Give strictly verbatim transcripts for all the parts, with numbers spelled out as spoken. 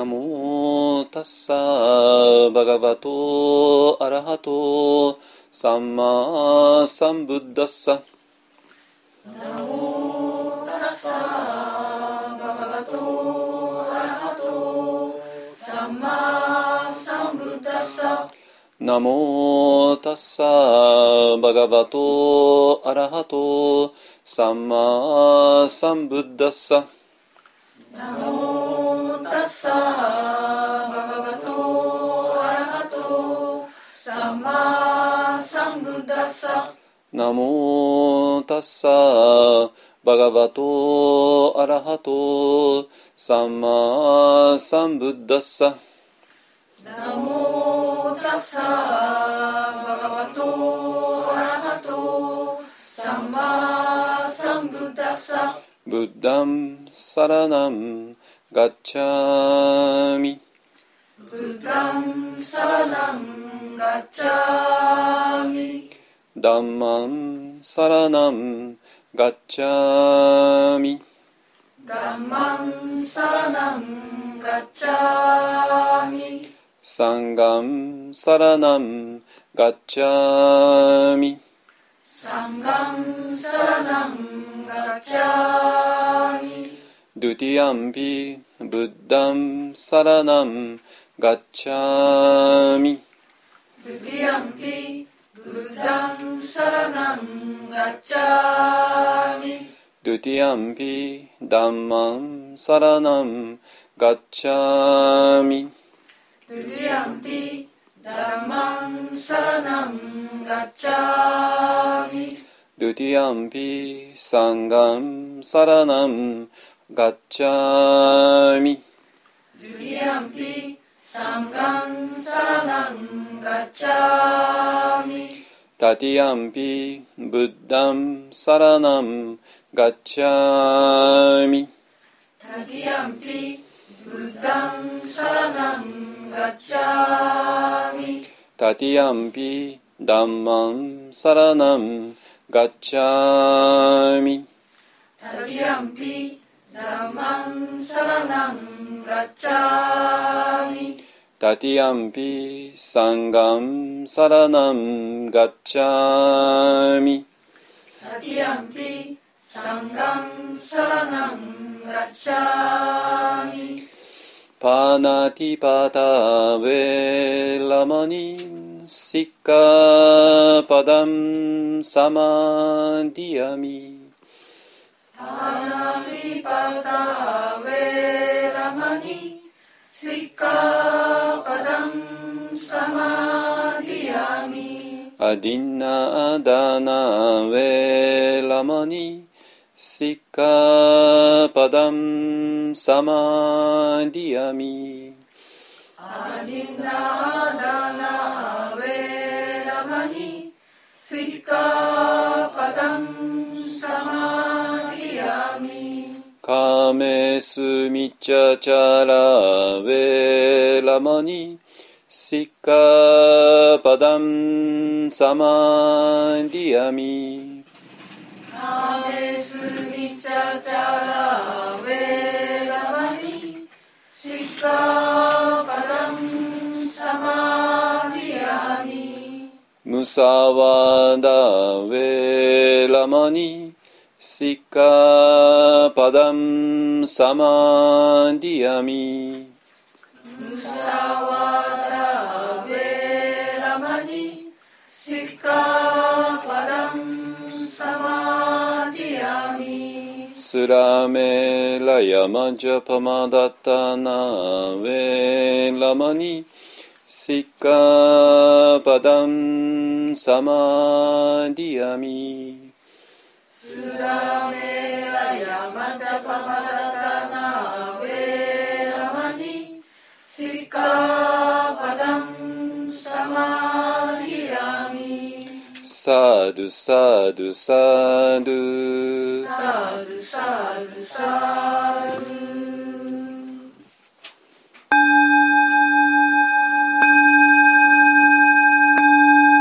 ナモタッサーバガバトアラハトサンマサンブッダッサ。 ナモタッサーバガバトアラハトサンマサンブッダッサ。 ナモタッサーバガバトアラハトサンマサンブッダッサ。 ナモタッサーバガバトアラハトサンマサンブッダッサ。 ナモタッサーバガバトアラハトサンマサンブッダッサ。 ナモタッサーバガバトアラハトサンマサンブッダッサ。 ブッダンサラナンガッチャミ。 ブッダンサラナンガッチャミ。 ダンマンサラナンガッチャミ。 ダンマンサラナンガッチャミ。 サンガンサラナンガッチャミ。 サンガンサラナンガッチャミ。 ドゥティアンピブッダンサラナンガッチャミ。 ドゥティアンピブッダンサラナンガッチャミ。 ドゥティアンピダンマンサラナンガッチャミ。 ドゥティアンピダンマンサラナンガッチャミ。 ドゥティアンピサンガンサラナンガッチャミ。 ドゥティアンピサンガンサラナンガッチャミ。 タティアンピブッダンサラナンガッチャミ。 タティアンピブッダンサラナンガッチャミ。 タティアンピダンマンサラナンガッチャミ。 タティアンピダンマンサラナンガッチャミ。 タティアンピサンガンサラナンガッチャミ。 タティアンピサンガンサラナンガッチャミ。 パナティパタウェラマニシッカパダンサマディアミ。 パナティパタウェラマニシッカパダンサマディアミ。 アディナアダナウェラマニシッカパダンサマディアミ。 アディナダナウェラマニシッカパダンサマディアミ。 カメスミチャチャラウェラマニシッカパダンサマディアミ。 カメスミチャチャラウェラマニシッカパダンサマディアミ。 ムサワダウェラマニシッカパダンサマディアミ。 ムサワダウェラマニシッカパダンサマディアミ。 スラメラヤマジャパマダタナウェラマニシッカパダンサマディアミ。 スラメラヤマジャパマダタナウェラマニシッカパダンサマディアミ。 サドゥサドゥサドゥサドゥサドゥサドゥ。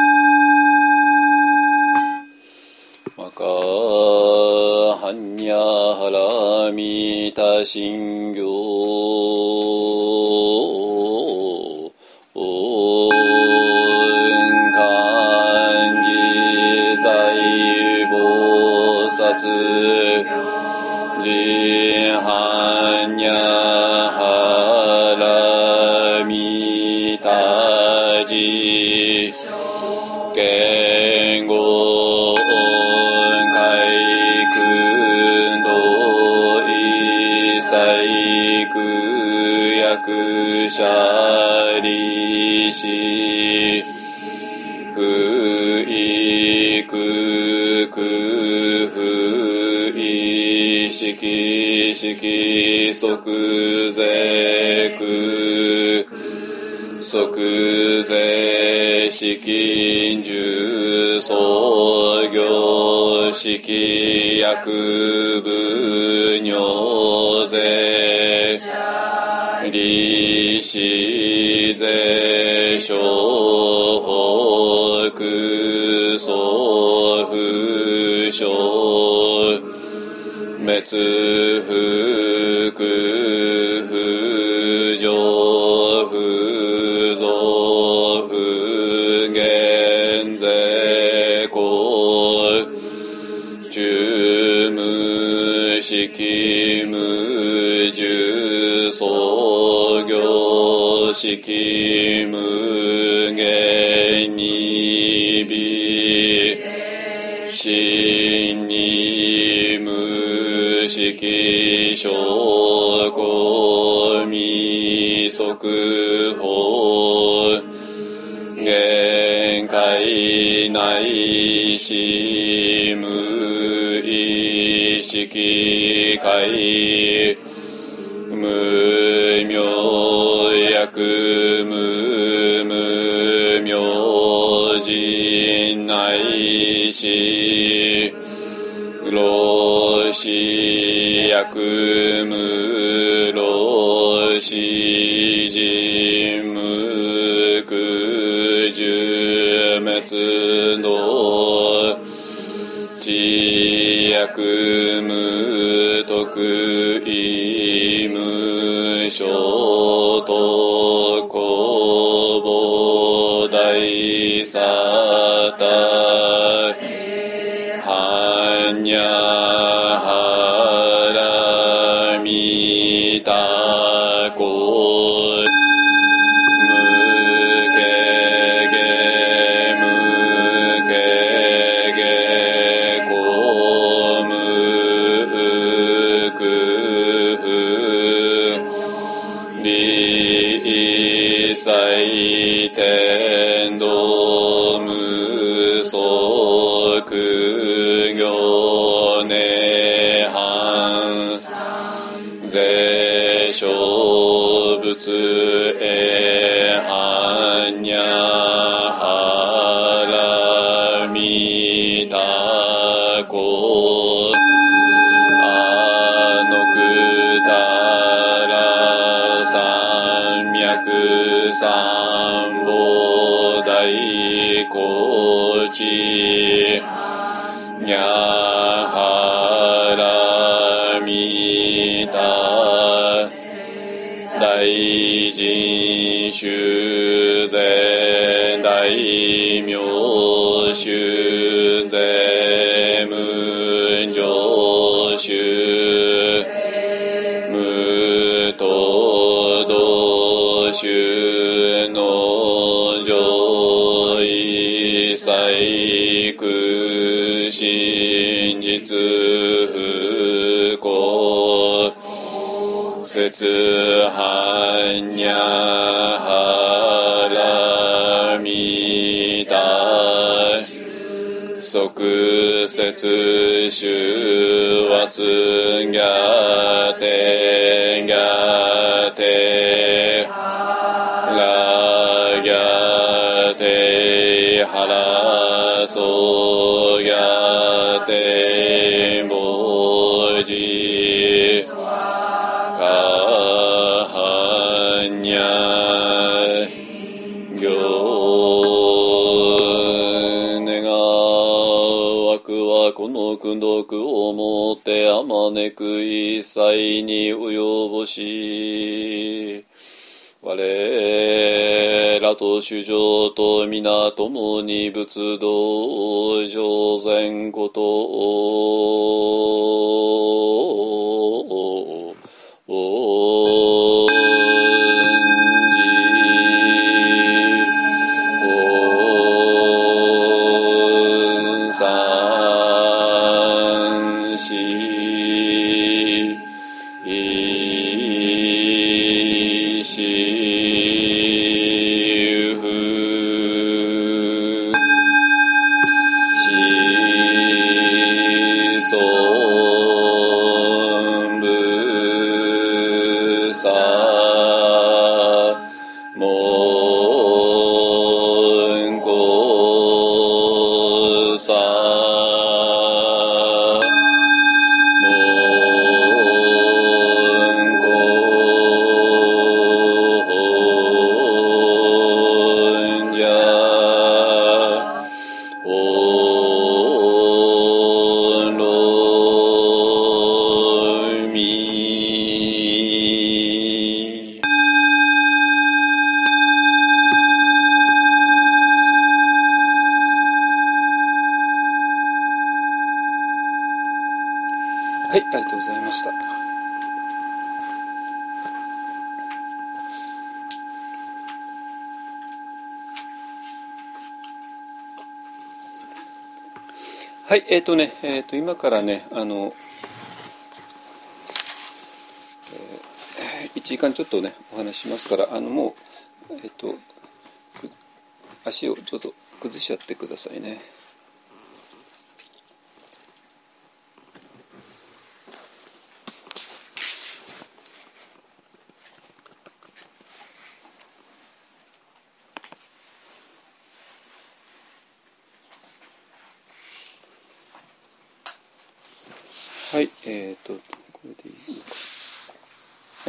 マカハニャハラミタ信行オン漢字在菩薩ジハニャハラミタジ言語海訓道一切苦役者利子不意苦苦不意識識即是苦即是識十創業識薬部尿税利子税小北総不詳滅福不上不増不減税公中無式無重創業式無限に微真に無式小公未速報限界内し無意識界無明薬無無明人内し老死薬無老死人無苦十滅道知薬無得意無所得公母大沙汰般若波羅蜜多故無形下無形下公無苦利祭天道無足行涅槃税小仏へ般若波羅蜜多故阿のくたら三脈三宝大高知にゃはらみた大臣修善大名修善無常修無等道修の上一切苦真実不幸説般若波羅蜜多即説修圧逆転逆転ら逆転腹そう逆転菩提か般若行願わくはこの功徳をもってあまねめく一切に及ぼし、我らと主情と皆共に仏道上善ことを恩じ恩三四一四不子孫部さ門後さはい、ありがとうございました。はい、えっ、ー、とね、えっ、ー、と今からね、あの、えー、いちじかんちょっとねお話ししますから、あのもうえっ、ー、と足をちょっと崩しちゃってくださいね。はい、えっ、ー、とこれでいいのか。はい。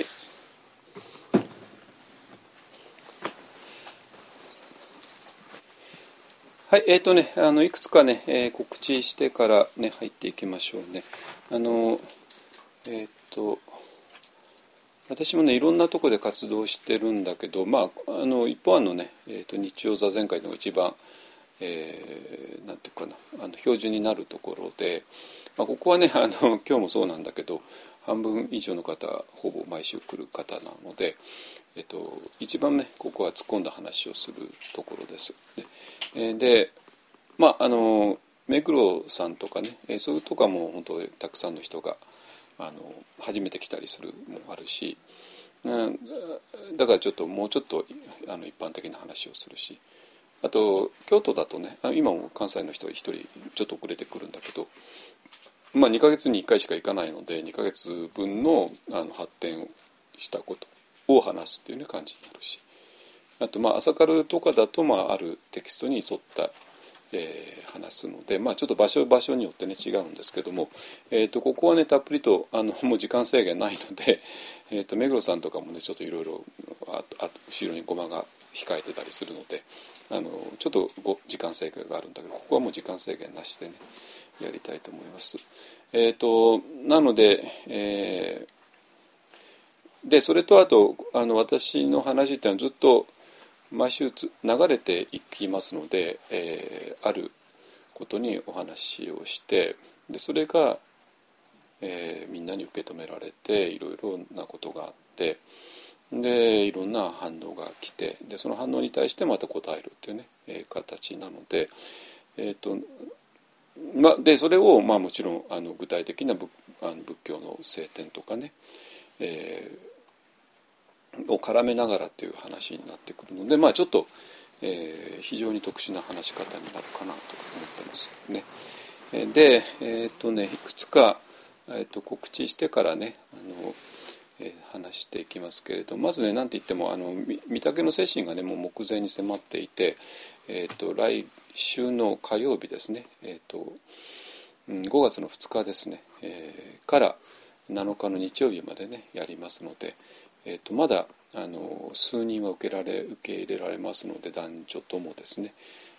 はい、えっ、ー、とね、あのいくつかね、えー、告知してからね入っていきましょうね。あのえっ、ー、と私もねいろんなところで活動してるんだけど、まああの一方案のね、えー、と日曜座禅会の一番、えー、なんていうかな、あの標準になるところで、まあ、ここはねあの今日もそうなんだけど半分以上の方ほぼ毎週来る方なので、えっと、一番ねここは突っ込んだ話をするところです。で、えー、でまああの目黒さんとかね、えー、そういうとかも本当にたくさんの人があの初めて来たりするもあるし、うん、だからちょっともうちょっとあの一般的な話をするし、あと京都だとね今も関西の人がひとりちょっと遅れてくるんだけど、まあ、にかげつにいっかいしか行かないのでにかげつぶん の, あの発展したことを話すっていう、ね、感じになるし、あとまあ朝カルとかだと、まあ、あるテキストに沿った、えー、話すので、まあ、ちょっと場所場所によってね違うんですけども、えー、とここはねたっぷりとあのもう時間制限ないので、えー、と目黒さんとかもねちょっといろいろ後ろにゴマが控えてたりするので、あのちょっとご時間制限があるんだけど、ここはもう時間制限なしでねやりたいと思います。えー、となので、えー、でそれとあとあの私の話っていうのはずっと毎週つ流れていきますので、えー、あることにお話をして、でそれが、えー、みんなに受け止められていろいろなことがあって、でいろんな反応が来て、でその反応に対してまた答えるっていうね、えー、形なので、えーとまあ、でそれを、まあ、もちろんあの具体的な 仏, あの仏教の聖典とかね、えー、を絡めながらっていう話になってくるので、まあ、ちょっと、えー、非常に特殊な話し方になるかなと思ってますね。で、えーとね、いくつか、えーと告知してからねあの話していきますけれど、まずね何て言ってもあの御嶽の精神がねもう目前に迫っていて、えー、と来週の火曜日ですね、えー、とごがつのふつかですね、えー、からなのかの日曜日までねやりますので、えー、とまだあの数人は受けられ受け入れられますので、男女ともですね、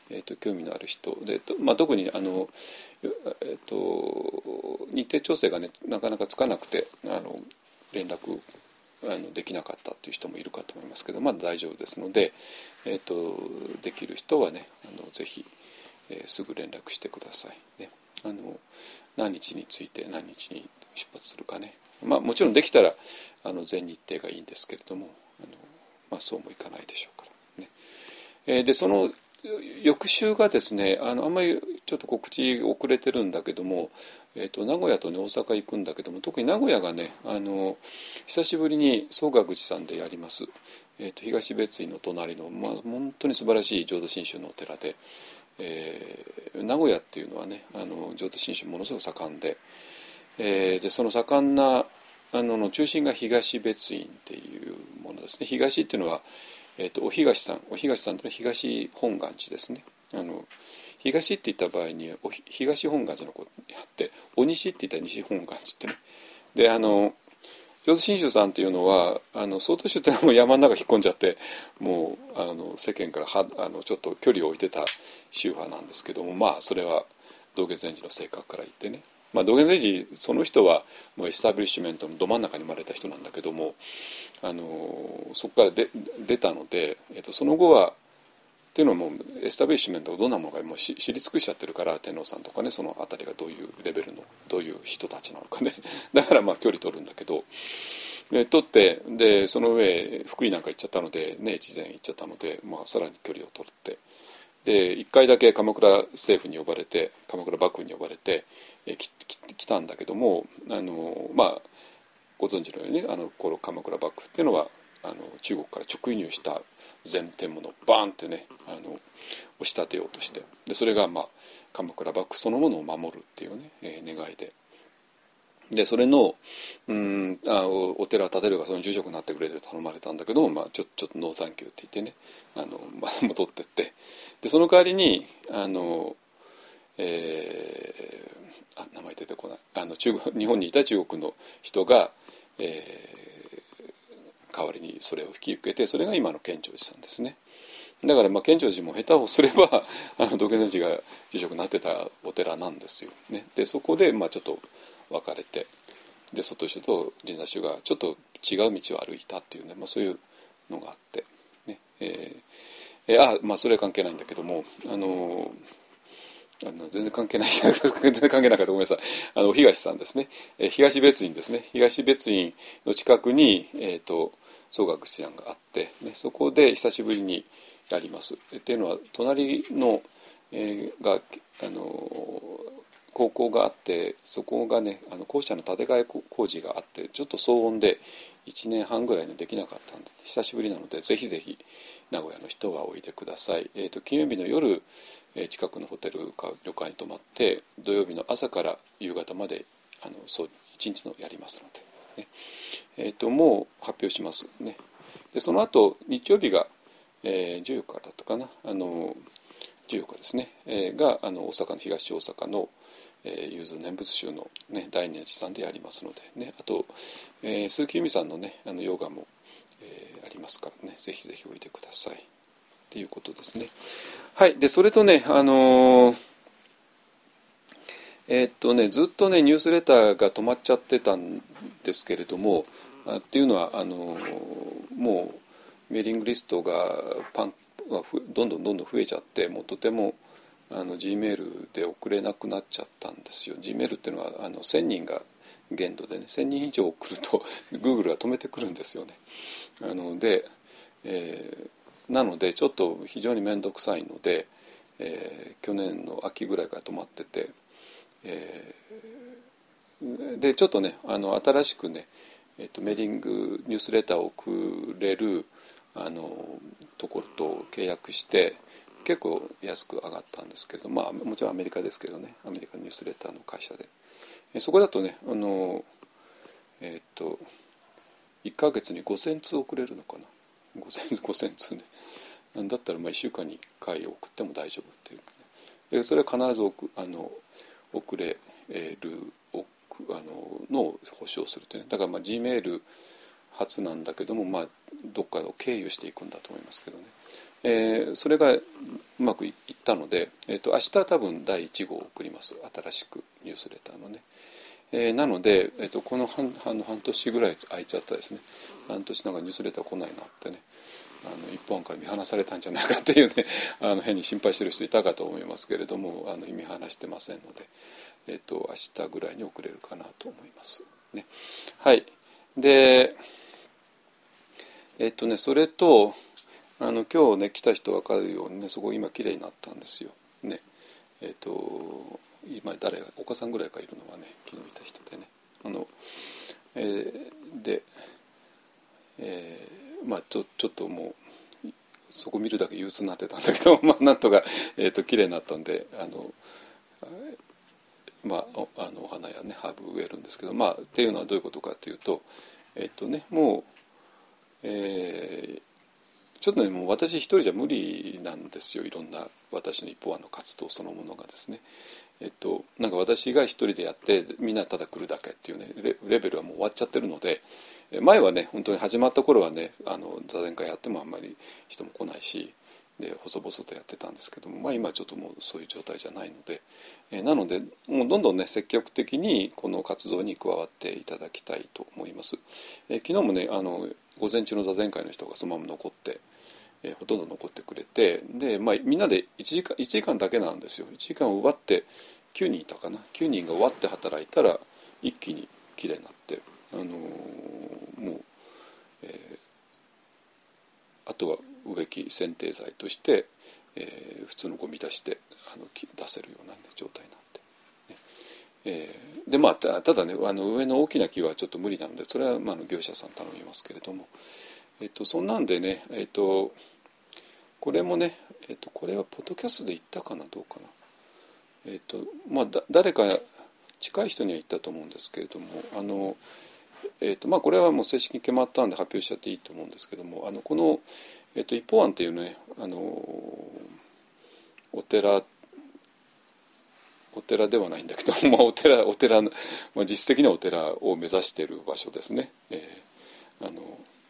えー、と興味のある人で、まあ、特にあの、えー、と日程調整がねなかなかつかなくてあの連絡あのできなかったっていう人もいるかと思いますけど、まだ大丈夫ですので、えー、とできる人はねあのぜひ、えー、すぐ連絡してくださいね。あの何日について何日に出発するかね、まあ、もちろんできたらあの全日程がいいんですけれども、あの、まあ、そうもいかないでしょうからね。えー、でその翌週がですね、あのあんまりちょっと告知遅れてるんだけども、えー、と名古屋と、ね、大阪行くんだけども、特に名古屋がねあの久しぶりに宗我口さんでやります、えー、と東別院の隣の、まあ、本当に素晴らしい浄土真宗のお寺で、えー、名古屋っていうのはねあの浄土真宗ものすごく盛んで、えー、でその盛んなあのの中心が東別院っていうものですね。東っていうのはえー、とお東さんお東さんというのは東本願寺ですね。あの東って言った場合にお東本願寺のことにあって、お西って言ったら西本願寺ってね。であの浄土真宗さんっていうのはあの曹洞宗っていうのはもう山の中引っ込んじゃってもうあの世間からはあのちょっと距離を置いてた宗派なんですけども、まあそれは道元禅師の性格から言ってね、まあ、道元禅師その人はもうエスタブリッシュメントのど真ん中に生まれた人なんだけども、あのそこからで出たので、えっと、その後はっていうのはもうエスタブリッシュメントがどんなものかもう知り尽くしちゃってるから、天皇さんとかねその辺りがどういうレベルのどういう人たちなのかねだからまあ距離取るんだけど、で取ってでその上福井なんか行っちゃったのでね越前行っちゃったので、まあ、さらに距離を取ってでいっかいだけ鎌倉政府に呼ばれて鎌倉幕府に呼ばれてえきき来たんだけども、あのまあご存知のように、ね、あの頃鎌倉幕府っていうのはあの中国から直輸入した禅天物をバーンってねあの押し立てようとして、でそれが、まあ、鎌倉幕府そのものを守るっていうね、えー、願いででそれのうんあお、お寺を建てるがその住職になってくれと頼まれたんだけども、まあ、ちょちょっとノーサンキューって言ってねあの、まあ、戻ってってでその代わりにあの、えー、あ名前出てこないあの中国日本にいた中国の人が、えー、代わりにそれを引き受けて、それが今の建長寺さんですね。だからまあ建長寺も下手をすればあの道元禅師が住職になってたお寺なんですよね。でそこでまあちょっと別れて、で外宗と神山宗がちょっと違う道を歩いたっていうね、まあ、そういうのがあってね、えー、えー、あまあそれは関係ないんだけども、あのあの全然関係ない全然関係なかったごめんなさい。あの東さんですね、えー、東別院ですね。東別院の近くにえっ、ー、と宗我口さんがあって、ね、そこで久しぶりにやります。っていうのは隣の、えー、があの高校があって、そこがねあの校舎の建て替え工事があってちょっと騒音でいちねんはんぐらいでできなかったんで、久しぶりなのでぜひぜひ名古屋の人はおいでください。えーと、金曜日の夜近くのホテルか旅館に泊まって土曜日の朝から夕方まであのそう一日のやりますので、ねえー、ともう発表しますね。でその後日曜日が、えー、じゅうよっかだったかな、あのじゅうよっかですね、えー、があの大阪の東大阪の、えー、融通念仏宗の、ね、大念寺さんでやりますので、ね、あと、えー、鈴木由美さんのねあのヨガも、えー、ありますからね、ぜひぜひおいでくださいっていうことですね。はい。でそれとねあのー、えー、っとねずっとねニュースレターが止まっちゃってたんですけれども、あっていうのはあのー、もうメーリングリストがパンどんどんどんどん増えちゃって、もうとてもあの G メールで送れなくなっちゃったんですよ。 G メールっていうのはあのせんにんが限度でね、せんにん以上送るとGoogle が止めてくるんですよね。あので、えーなのでちょっと非常に面倒くさいので、えー、去年の秋ぐらいから止まってて、えー、でちょっとねあの新しくね、えー、とメーリングニュースレターを送れるあのところと契約して結構安く上がったんですけれど、まあもちろんアメリカですけどね、アメリカニュースレターの会社で、えー、そこだとねあのえっ、ー、といっかげつにごせんつ送れるのかな、ごせんつね。だったらまあいっしゅうかんにいっかい送っても大丈夫っていう、ね、でそれは必ず送あの送れる送あののを保証するという、ね、だからまあ G メール初なんだけども、まあ、どっかを経由していくんだと思いますけどね、 えー、それがうまくいったので、えー、と明日多分だいいち号を送ります。新しくニュースレターのね。えー、なので、えー、とこの 半, 半, 半年ぐらい空いちゃったですね。半年なんかニュースレター来ないなってね、あの一本から見放されたんじゃないかっていうねあの変に心配してる人いたかと思いますけれども、あの見放してませんので、えー、と明日ぐらいに送れるかなと思いますね。はい。でえっ、ー、とねそれとあの今日ね来た人分かるようにね、そこ今綺麗になったんですよね。えっ、ー、と今誰がお子さんぐらいかいるのはね、昨日見た人でね、あの、えー、で、えー、まあちょちょっともうそこ見るだけ憂鬱になってたんだけどまあなんとかえっ、ー、と綺麗になったんで、あのまあおあのお花やねハーブ植えるんですけど、まあっていうのはどういうことかというと、えっ、ー、とねもう、えーちょっとねもう私一人じゃ無理なんですよ。いろんな私の一方案の活動そのものがですね、えっとなんか私が一人でやってみんなただ来るだけっていうね レ, レベルはもう終わっちゃってるので、前はね本当に始まった頃はねあの座禅会やってもあんまり人も来ないしで細々とやってたんですけども、まあ今ちょっともうそういう状態じゃないので、えー、なのでもうどんどんね積極的にこの活動に加わっていただきたいと思います。えー、昨日もねあの午前中の座禅会の人がそのまま残ってえー、ほとんど残ってくれて、で、まあ、みんなでいちじかん、いちじかんだけなんですよ。いちじかんを奪ってきゅうにんいたかな、きゅうにんが終わって働いたら一気にきれいになって、あのー、もう、えー、あとは植木剪定剤として、えー、普通のゴミ出してあの出せるような、ね、状態になって、ねえー、でまあただねあの上の大きな木はちょっと無理なので、それは、まあ、業者さん頼みますけれども、えっと、そんなんでね、えっとこれもね、えっと、これはポッドキャストで言ったかなどうかな、えっとまあ、だ誰か近い人には言ったと思うんですけれども、あの、えっとまあ、これはもう正式に決まったんで発表しちゃっていいと思うんですけども、あのこの、えっと、一方案っていうね、あのお寺お寺ではないんだけど、まあ、お寺お寺、まあ、実質的にはお寺を目指している場所ですね。えー、あの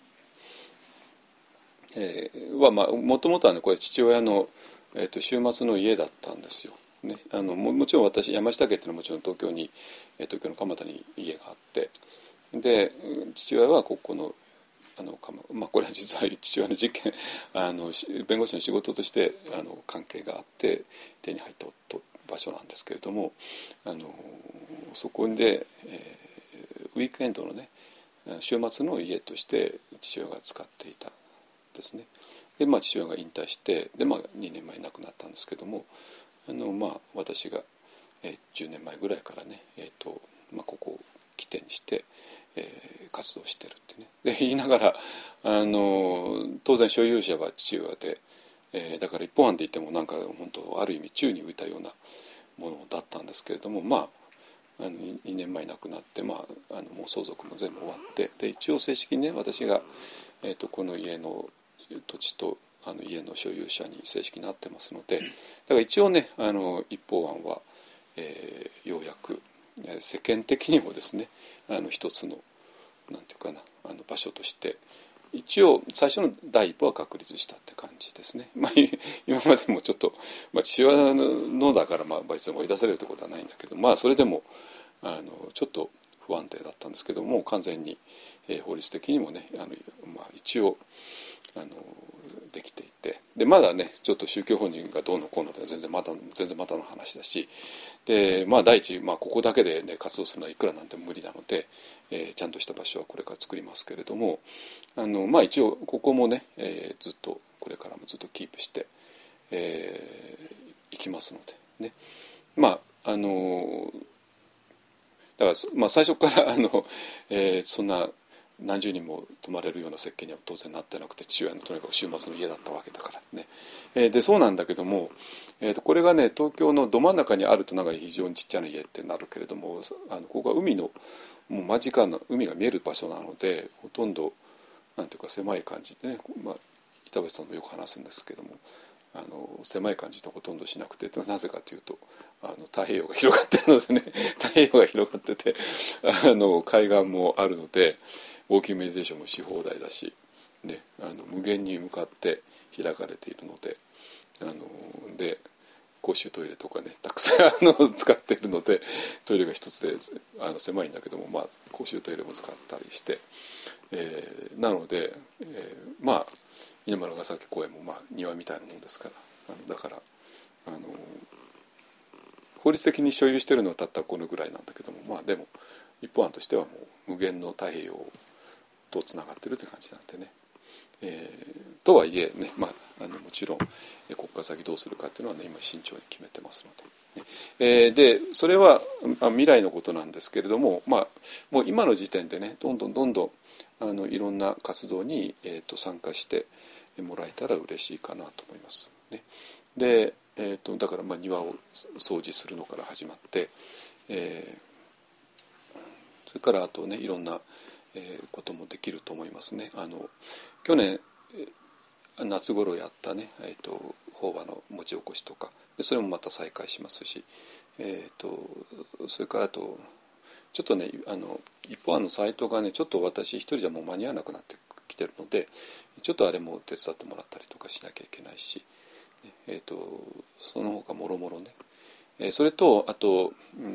えー、はまあもともとはねこれ父親の、えー、と週末の家だったんですよ、ね、あの も, もちろん私山下家っていうのはもちろん東京に、えー、東京の蒲田に家があって、で父親はここのあの、まあ、これは実は父親の実験あの弁護士の仕事としてあの関係があって手に入った場所なんですけれども、あのそこで、えー、ウィークエンドのね週末の家として父親が使っていたですね。で、まあ、父親が引退してで、まあ、にねんまえに亡くなったんですけども、あの、まあ、私が、えー、じゅうねんまえぐらいからね、えーとまあ、ここを起点にして、えー、活動してるってね。で言いながらあの当然所有者は父親で、えー、だから一本案で言ってもなんか本当ある意味宙に浮いたようなものだったんですけれども、まああのにねんまえに亡くなって、まあ、あのもう相続も全部終わってで一応正式にね私が、えーとこの家の土地とあの家の所有者に正式になってますので、だから一応ねあの一方案は、えー、ようやく世間的にもですねあの一つのなんていうかなあの場所として一応最初の第一歩は確立したって感じですね。まあ、今までもちょっと、まあ、父親のだからまあ別に追い出されるってことはないんだけど、まあそれでもあのちょっと不安定だったんですけども完全に、えー、法律的にもねあの、まあ、一応あのできていて、でまだねちょっと宗教法人がどうのこうのって全然まだ全然まだの話だし、でまあ第一、まあ、ここだけで、ね、活動するのはいくらなんでも無理なので、えー、ちゃんとした場所はこれから作りますけれども、あのまあ一応ここもね、えー、ずっとこれからもずっとキープして、えー、いきますのでね、まああのだから、まあ、最初からあの、えー、そんな何十人も泊まれるような設計には当然なってなくて、父親のとにかく週末の家だったわけだからね、えー、でそうなんだけども、えー、とこれがね東京のど真ん中にあるとなんか非常にちっちゃな家ってなるけれども、あのここは海のもう間近な海が見える場所なのでほとんどなんていうか狭い感じでね、まあ、板橋さんもよく話すんですけども、あの狭い感じでほとんどしなくて、なぜかというとあの太平洋が広がってるのでね太平洋が広がっててあの海岸もあるのでウォーキングメディテーションもし放題だし、ね、ああの無限に向かって開かれているので、あので公衆トイレとかねたくさんあの使っているので、トイレが一つであの狭いんだけども、まあ、公衆トイレも使ったりして、えー、なので、えー、まあ稲村ヶ崎公園もまあ庭みたいなもんですから、あのだからあの法律的に所有しているのはたったこのぐらいなんだけども、まあでも一方案としてはもう無限の太平洋とつながってるって感じなんでね、えー、とはいえね、まあ、あのもちろんここから先どうするかっていうのはね今慎重に決めてますので、ねえー、でそれは未来のことなんですけれども、まあ、もう今の時点でねどんどんどんどんあのいろんな活動に、えー、と参加してもらえたら嬉しいかなと思います、ね、で、えー、とだからまあ庭を掃除するのから始まって、えー、それからあとねいろんなえー、こともできると思いますね。あの去年夏頃やったね、えー、と法話の文字起こしとかでそれもまた再開しますし、えー、とそれからあとちょっとねあの一方あのサイトがねちょっと私一人じゃもう間に合わなくなってきてるのでちょっとあれも手伝ってもらったりとかしなきゃいけないし、えー、とその他もろもろね、えー、それとあと、うん、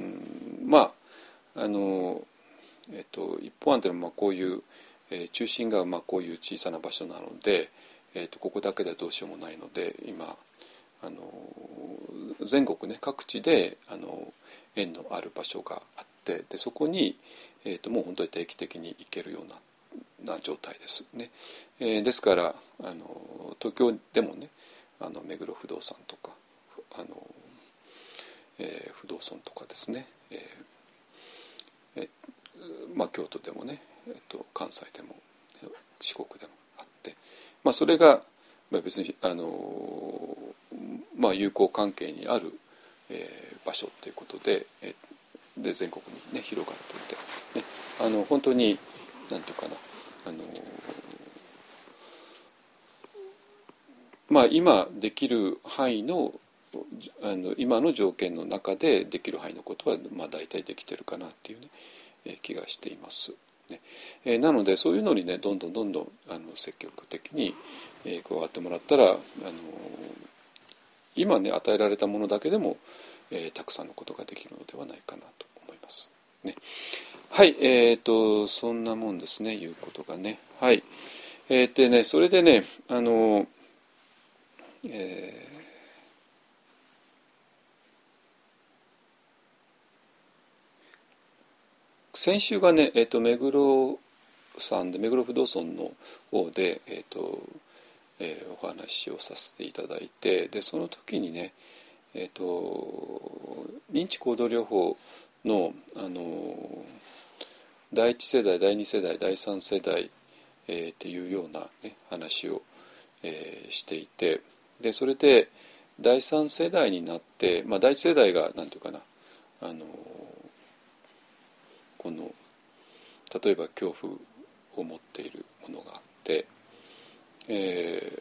まああのえっと、一方案というのはまあこういう、えー、中心がまあこういう小さな場所なので、えー、とここだけではどうしようもないので今あの全国ね各地であの縁のある場所があってでそこに、えー、ともう本当に定期的に行けるような、な状態ですね、えー、ですからあの東京でもねあの目黒不動産とかあの、えー、不動尊とかですね、えーえーまあ、京都でもね、えっと、関西でも四国でもあって、まあ、それが別にあの、まあ、友好関係にある、えー、場所っていうことで、えで全国に、ね、広がっていて、ね、あの本当に何ていうかなあの、まあ、今できる範囲のあの今の条件の中でできる範囲のことは、まあ、大体できてるかなっていうね気がしています、ねえー、なのでそういうのにねどんどんどんどんあの積極的に、えー、加わってもらったら、あのー、今ね与えられたものだけでも、えー、たくさんのことができるのではないかなと思います、ね、はいえーとそんなもんですねいうことがねはいえー、でねそれでねあのーえー先週がね、えー、と目黒さんで目黒不動尊の方で、えーとえー、お話をさせていただいてでその時にね、えー、と認知行動療法の、あの第一世代第二世代第三世代、えー、っていうような、ね、話を、えー、していてでそれで第三世代になって、まあ、第一世代が何ていうかなあのこの例えば恐怖を持っているものがあって、え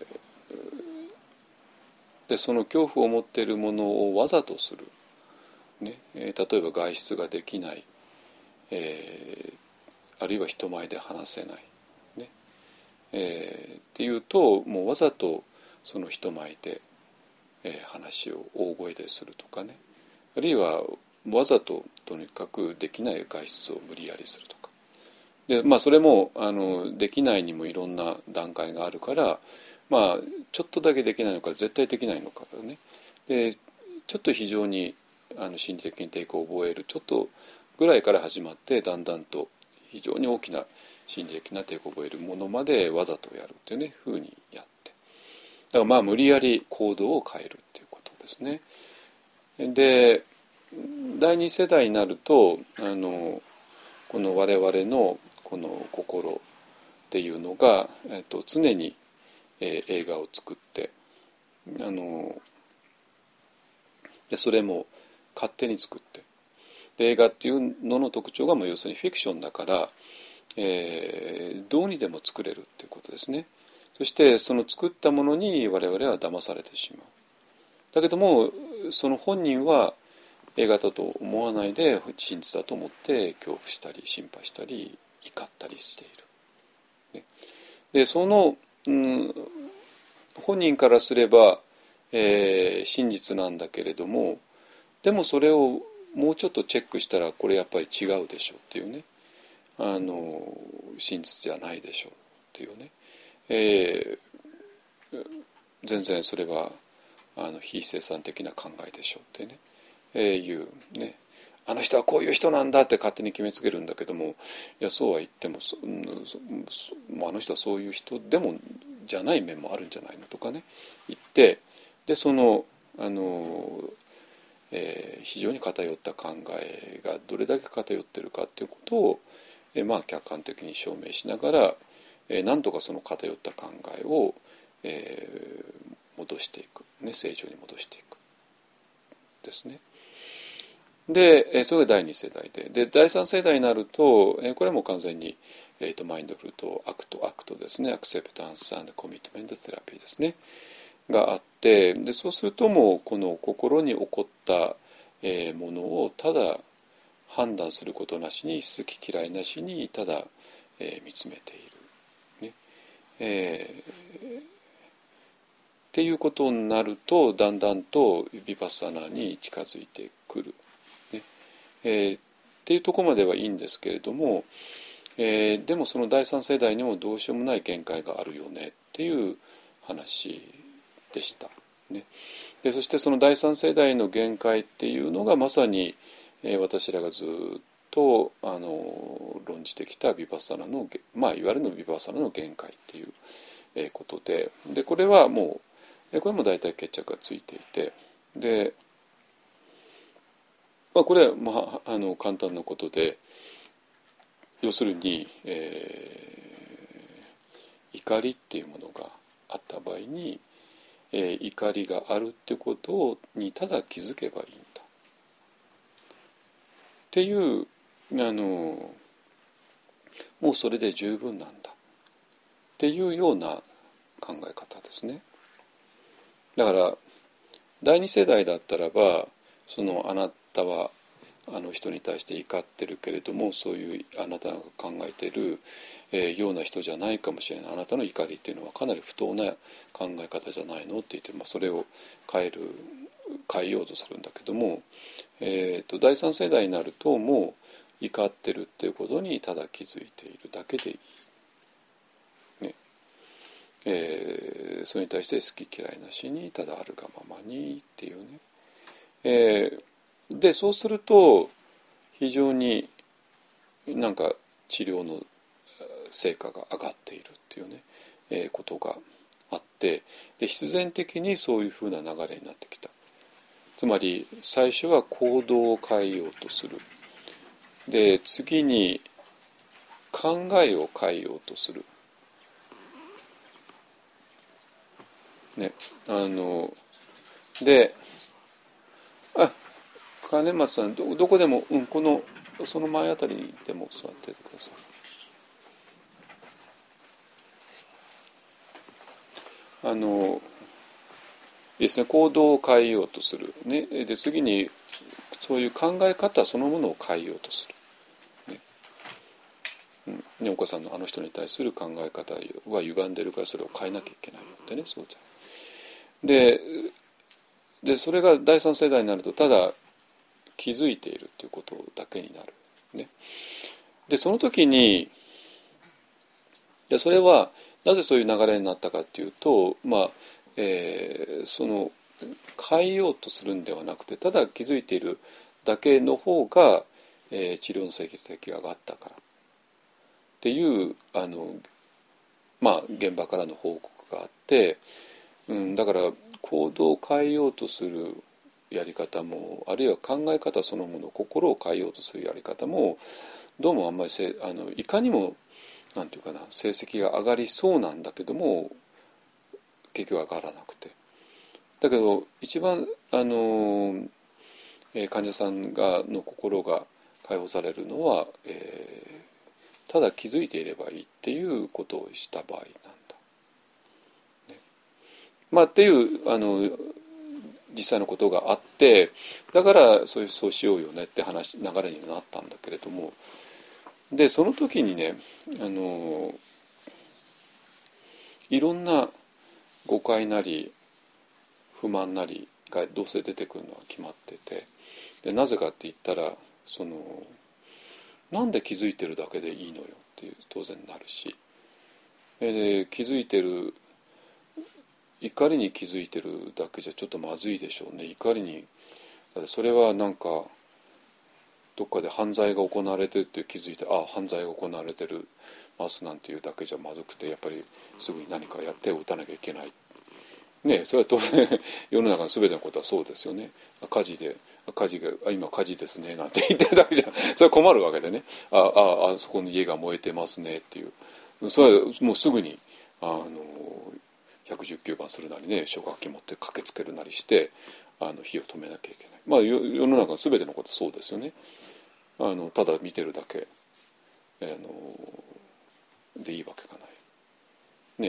ー、でその恐怖を持っているものをわざとする、ねえー、例えば外出ができない、えー、あるいは人前で話せない、ねえー、っていうともうわざとその人前で、えー、話を大声でするとかねあるいはわざととにかくできない外出を無理やりするとかで、まあ、それもあのできないにもいろんな段階があるから、まあ、ちょっとだけできないのか絶対できないのかねでちょっと非常にあの心理的に抵抗を覚えるちょっとぐらいから始まってだんだんと非常に大きな心理的な抵抗を覚えるものまでわざとやるっていうねふうにやってだからまあ無理やり行動を変えるっていうことですね。で第二世代になるとあのこの我々のこの心っていうのが、えっと、常に、えー、映画を作ってあのでそれも勝手に作ってで映画っていうのの特徴がもう要するにフィクションだから、えー、どうにでも作れるっていうことですね。そしてその作ったものに我々は騙されてしまう。だけどもその本人は映画だと思わないで真実だと思って恐怖したり心配したり怒ったりしている。でそのうん、本人からすれば、えー、真実なんだけれども、でもそれをもうちょっとチェックしたらこれやっぱり違うでしょうっていうね、あの真実じゃないでしょうっていうね、えー、全然それはあの非生産的な考えでしょうってね、えー、いうね、あの人はこういう人なんだって勝手に決めつけるんだけども、いやそうは言ってもそそあの人はそういう人でもじゃない面もあるんじゃないのとかね言って、でそのあの、えー、非常に偏った考えがどれだけ偏ってるかっていうことを、えー、まあ客観的に証明しながら、えー、なんとかその偏った考えを、えー、戻していく、ね、正常に戻していくですね。でそれがだいに世代で、でだいさん世代になるとこれはもう完全に、えー、とマインドフルとアクトアクトですね、アクセプタンス&コミットメントセラピーですねがあって、でそうするともうこの心に起こった、えー、ものをただ判断することなしに、好き嫌いなしにただ、えー、見つめている、ねえー、っていうことになるとだんだんとヴィパッサナーに近づいてくる。えー、っていうところまではいいんですけれども、えー、でもそのだいさん世代にもどうしようもない限界があるよねっていう話でした、ね、でそしてそのだいさん世代の限界っていうのがまさに、えー、私らがずっとあの論じてきたヴィパッサナの、まあ、いわゆるのヴィパッサナの限界っていう、えー、ことで、でこれはもうこれも大体決着がついていて、でまあ、これは、まあ、あの簡単なことで、要するに、えー、怒りっていうものがあった場合に、えー、怒りがあるってことにただ気づけばいいんだっていう、あのもうそれで十分なんだっていうような考え方ですね。だからだいに世代だったらば、そのあなたはあの人に対して怒ってるけれども、そういうあなたが考えている、えー、ような人じゃないかもしれない、あなたの怒りっていうのはかなり不当な考え方じゃないのって言って、まあ、それを変える変えようとするんだけども、えー、とだいさん世代になるともう怒ってるっていうことにただ気づいているだけでいい、ねえー、それに対して好き嫌いなしにただあるがままにっていうね、えーでそうすると非常になんか治療の成果が上がっているっていうね、えー、ことがあって、で必然的にそういうふうな流れになってきた。つまり最初は行動を変えようとする、で次に考えを変えようとする、ね、あのであ金松さん ど, どこでも、うん、このその前あたりでも座っててください。あのいいですね、行動を変えようとする、ね、で次にそういう考え方そのものを変えようとする、ねうんね、お子さんのあの人に対する考え方は歪んでるからそれを変えなきゃいけないよってね、そうじゃんででそれがだいさん世代になるとただ気づいているということだけになる、ね、でその時にいやそれはなぜそういう流れになったかというと、まあえー、その変えようとするんではなくてただ気づいているだけの方が、えー、治療の成績が上がったからっていうあの、まあ、現場からの報告があって、うん、だから行動を変えようとするやり方も、あるいは考え方そのもの、心を変えようとするやり方もどうもあんまりせあのいかにもなんていうかな成績が上がりそうなんだけども結局上がらなくて、だけど一番あの、えー、患者さんがの心が解放されるのは、えー、ただ気づいていればいいっていうことをした場合なんだ、ね、まあっていうあの実際のことがあって、だからそういうそうしようよねって話流れになったんだけれども、でその時にねあのいろんな誤解なり不満なりがどうせ出てくるのは決まってて、でなぜかって言ったら、そのなんで気づいてるだけでいいのよっていう当然なるし、で気づいてる、怒りに気づいてるだけじゃちょっとまずいでしょうね。怒りに、それはなんかどっかで犯罪が行われてるって気づいて、ああ犯罪が行われてるますなんていうだけじゃまずくて、やっぱりすぐに何かや手を打たなきゃいけないね。それは当然世の中の全てのことはそうですよね。火事で火事があ今火事ですねなんて言ってるだけじゃそれは困るわけでね。あああそこの家が燃えてますねっていう、それはもうすぐにあのひゃくじゅうきゅうばんするなりね、消火器持って駆けつけるなりしてあの火を止めなきゃいけない。まあ世の中の全てのことはそうですよね。あのただ見てるだけ、あのでいいわけがない、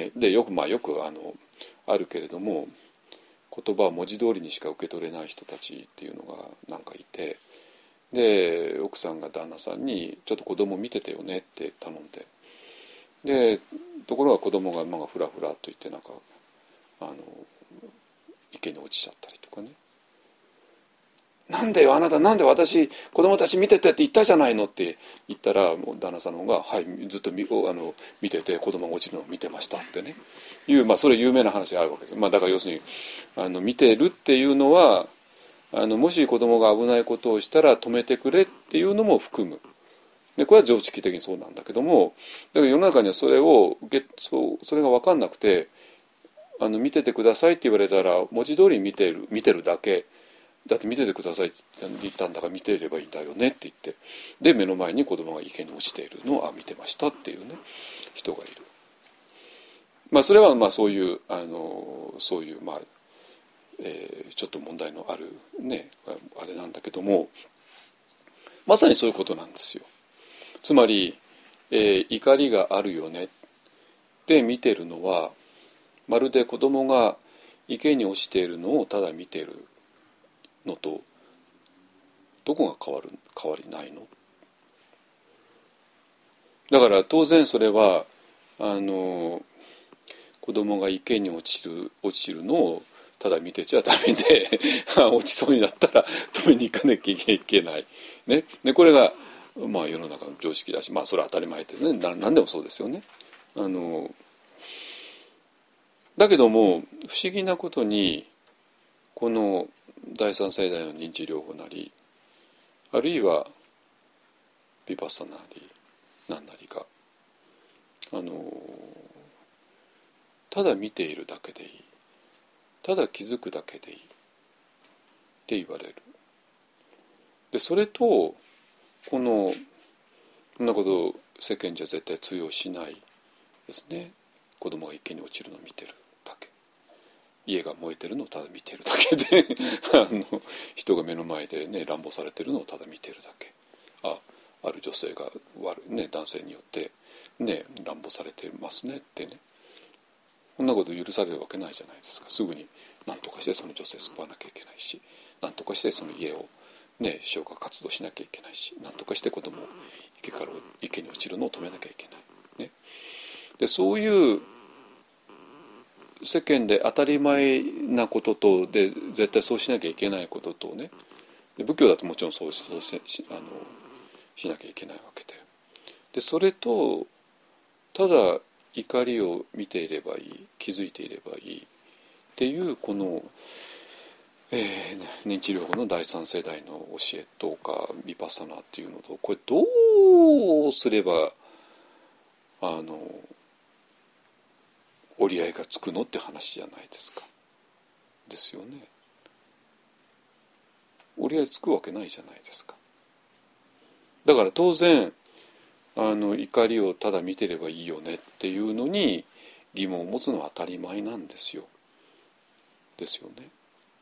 ね、でよくまあよくあのあるけれども、言葉は文字通りにしか受け取れない人たちっていうのがなんかいて、で奥さんが旦那さんにちょっと子供見ててよねって頼んで、でところが子供がまあフラフラと言ってなんかあの池に落ちちゃったりとかね。なんでよあなた、なんで私子供たち見ててって言ったじゃないのって言ったら、もう旦那さんの方がはいずっと 見, あの見てて子供が落ちるのを見てましたってねいう、まあそれ有名な話があるわけです。まあだから要するにあの見てるっていうのは、あのもし子供が危ないことをしたら止めてくれっていうのも含む。でこれは常識的にそうなんだけども、だから世の中にはそれを受け そ, それが分かんなくて、あの見ててくださいって言われたら文字通り見てる見てるだけ。だって見ててくださいって言ったんだから見ていればいいんだよねって言って、で目の前に子供が池に落ちているのをあ見てましたっていうね人がいる。まあそれはまあそういうあのそういうまあ、えー、ちょっと問題のあるねあれなんだけども、まさにそういうことなんですよ。つまり、えー、怒りがあるよねって見てるのは、まるで子供が池に落ちているのをただ見てるのとどこが変わる変わりないの。だから当然それはあの子供が池に落ちる落ちるのをただ見てちゃダメで落ちそうになったら止めに行かなきゃいけない、ね、でこれがまあ世の中の常識だし、まあそれは当たり前ですね。な何でもそうですよね。あのだけども不思議なことにこの第三世代の認知療法なり、あるいはヴィパッサナなり何なりがあのただ見ているだけでいい、ただ気づくだけでいいって言われる。でそれとこのこんなこと世間じゃ絶対通用しないですね。子供が池に落ちるのを見てるだけ、家が燃えてるのをただ見てるだけであの人が目の前でね乱暴されてるのをただ見てるだけ、あある女性が悪、ね、男性によってね乱暴されてますねってね、こんなこと許されるわけないじゃないですか。すぐに何とかしてその女性救わなきゃいけないし、何とかしてその家をね消火活動しなきゃいけないし、何とかして子供を池から池に落ちるのを止めなきゃいけないね。でそういう世間で当たり前なこととで絶対そうしなきゃいけないこととね、で仏教だともちろんそう し, そう し, あのしなきゃいけないわけで、でそれとただ怒りを見ていればいい、気づいていればいいっていうこの、えー、認知療法の第三世代の教えとかヴィパッサナーっていうのと、これどうすればあの折り合いがつくのって話じゃないですか。ですよね。折り合いつくわけないじゃないですか。だから当然あの怒りをただ見てればいいよねっていうのに疑問を持つのは当たり前なんですよ。ですよね。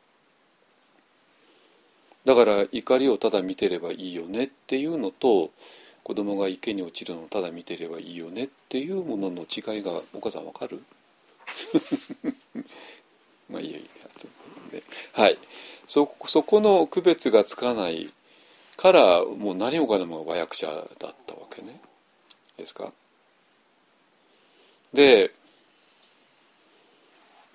だから怒りをただ見てればいいよねっていうのと、子供が池に落ちるのをただ見てればいいよねっていうものの違いがお母さんわかる？まあいいやいいや、はい、そ, そこの区別がつかないからもう何もかもが和訳者だったわけねですか。で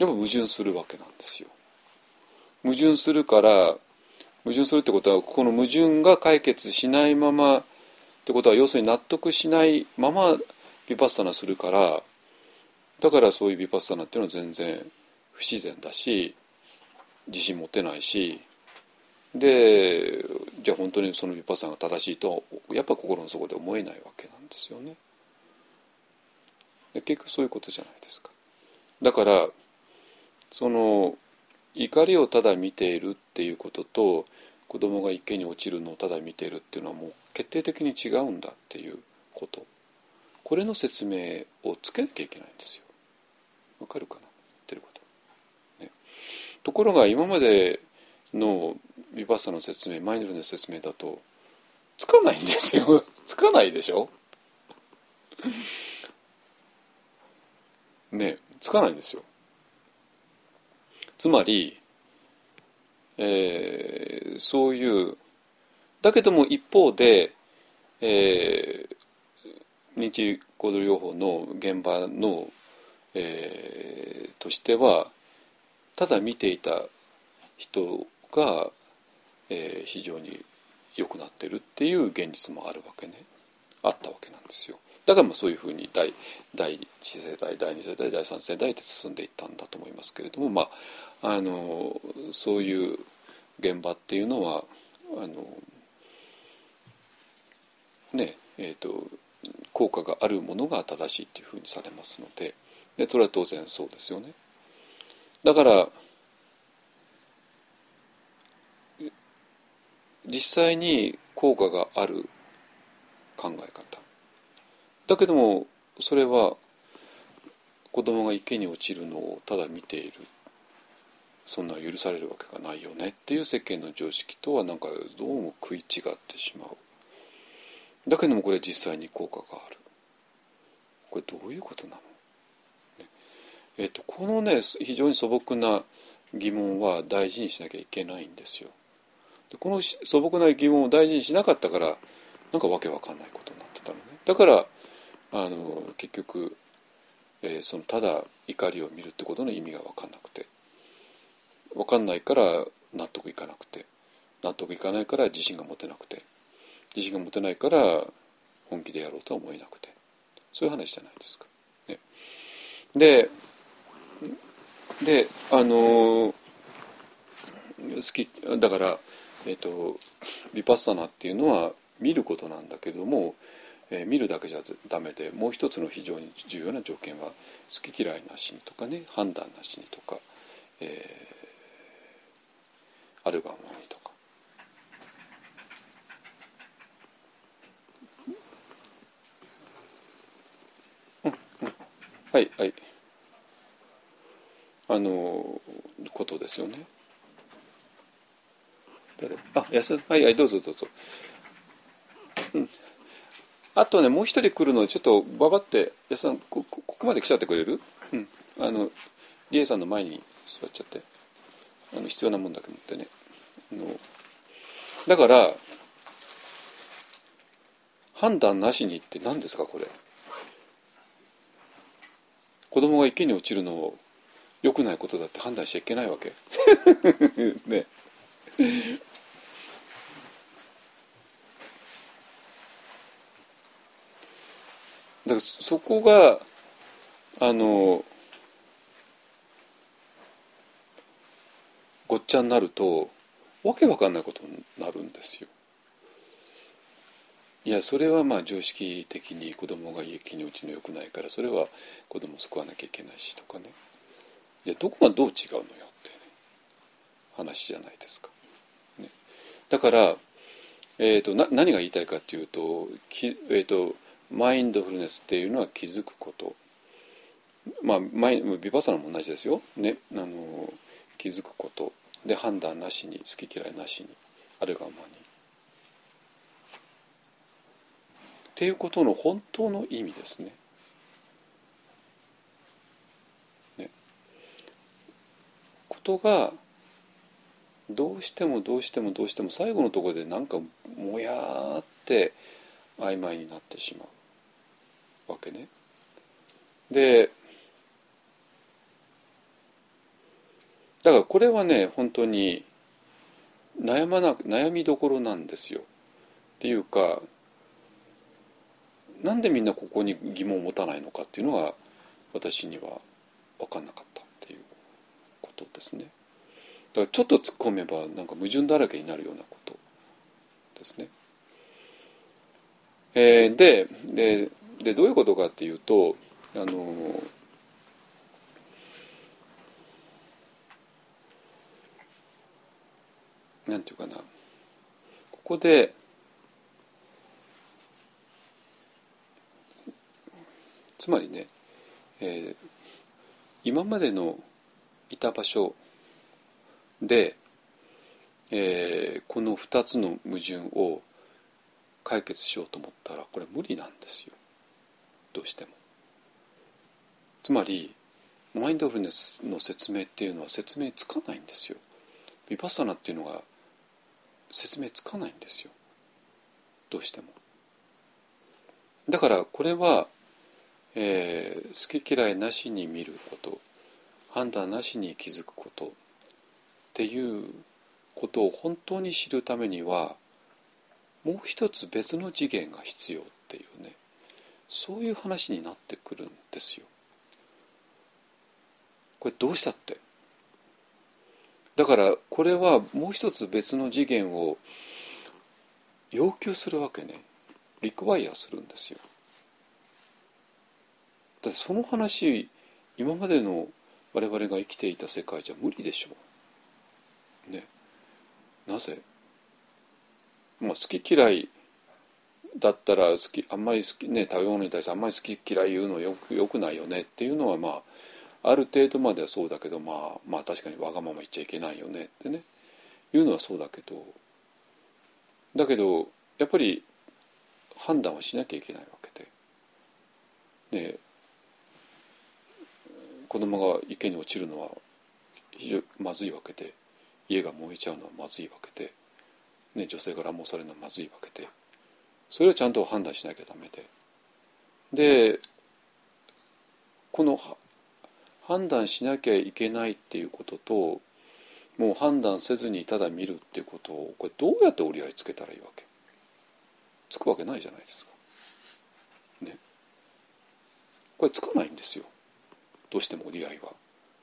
やっぱ矛盾するわけなんですよ。矛盾するから矛盾するってことはこの矛盾が解決しないままってことは要するに納得しないままヴィパッサナするから、だからそういうヴィパッサナっていうのは全然不自然だし自信持てないし、でじゃあ本当にそのヴィパッサナが正しいとはやっぱ心の底で思えないわけなんですよね。で結局そういうことじゃないですか。だからその怒りをただ見ているっていうことと子供が池に落ちるのをただ見ているっていうのはもう決定的に違うんだっていうこと、これの説明をつけなきゃいけないんですよ。わかるかな言ってること、ね、ところが今までのヴィパッサナの説明、マインドフルネス説明だとつかないんですよつかないでしょね、つかないんですよ。つまり、えー、そういうだけども一方で、えー、認知行動療法の現場の、えー、としてはただ見ていた人が、えー、非常に良くなってるっていう現実もあるわけね、あったわけなんですよ。だからまあそういうふうに第第一世代第二世代第三世代で進んでいったんだと思いますけれども、まああのそういう現場っていうのはあのねえーと効果があるものが正しいっていうふうにされますので、でそれは当然そうですよね。だから実際に効果がある考え方だけども、それは子供が池に落ちるのをただ見ている、そんな許されるわけがないよねっていう世間の常識とはなんかどうも食い違ってしまう。だけどもこれ実際に効果がある。これどういうことなの、ねえー、とこのね非常に素朴な疑問は大事にしなきゃいけないんですよ。でこの素朴な疑問を大事にしなかったからなんかわけわかんないことになってたのね。だからあの結局、えー、そのただ怒りを見るってことの意味が分かんなくて、分かんないから納得いかなくて、納得いかないから自信が持てなくて、自信が持てないから本気でやろうとは思えなくて、そういう話じゃないですか、ね、でであの好きだから、えーと、ヴィパッサナっていうのは見ることなんだけども、えー、見るだけじゃダメで、もう一つの非常に重要な条件は好き嫌いなしにとかね、判断なしにとか、えー、あるがままにとか、うんうん、はいはいあのことですよね。誰あ安はいはいどうぞどうぞ、うん、あとねもう一人来るのでちょっとばばって安さん こ, こ, ここまで来ちゃってくれる、うん、あのリエさんの前に座っちゃって、あの必要なもんだけ持ってね、あのだから判断なしにって何ですかこれ。子供が池に落ちるのを良くないことだって判断しちゃいけないわけね。だからそこがあのごっちゃになるとわけわかんないことになるんですよ。いやそれはまあ常識的に子供が池に落ちるの良くないからそれは子供を救わなきゃいけないしとかね。いやどこがどう違うのよって、ね、話じゃないですか、ね、だから、えーと、な何が言いたいかっていうと、き、えーと、マインドフルネスっていうのは気づくこと、まあマイヴィパッサナも同じですよ、ね、あの気づくことで判断なしに好き嫌いなしにあるがままにっていうことの本当の意味ですね。ねことがどうしてもどうしてもどうしても最後のところでなんかもやーって曖昧になってしまうわけね。でだからこれはね本当に悩まな悩みどころなんですよ。っていうか、なんでみんなここに疑問を持たないのかっていうのが私には分かんなかったっていうことですね。だからちょっと突っ込めばなんか矛盾だらけになるようなことですね。えー、で, で, でどういうことかっていうと、あのなんていうかな、ここでつまりね、えー、今までのいた場所で、えー、このふたつの矛盾を解決しようと思ったらこれ無理なんですよ、どうしても。つまりマインドフルネスの説明っていうのは説明つかないんですよ。ヴィパッサナっていうのが説明つかないんですよ、どうしても。だからこれは、えー、好き嫌いなしに見ること、判断なしに気づくことっていうことを本当に知るためにはもう一つ別の次元が必要っていうね、そういう話になってくるんですよ。これどうしたって。だからこれはもう一つ別の次元を要求するわけね。リクワイアするんですよ。だってその話今までの我々が生きていた世界じゃ無理でしょうね。なぜ、まあ、好き嫌いだったら好きあんまり好き、ね、食べ物に対してあんまり好き嫌い言うのよくよくないよねっていうのは、まあある程度まではそうだけど、まあ、まあ確かにわがまま言っちゃいけないよねってねいうのはそうだけど、だけどやっぱり判断はしなきゃいけないわけで、ね、子供が池に落ちるのは非常にまずいわけで、家が燃えちゃうのはまずいわけで、ね、女性が乱暴されるのはまずいわけで、それをちゃんと判断しなきゃダメで、でこの判断しなきゃいけないっていうことと、もう判断せずにただ見るっていうことをこれどうやって折り合いつけたらいいわけ？つくわけないじゃないですか。ね、これつかないんですよ、どうしても折り合いは。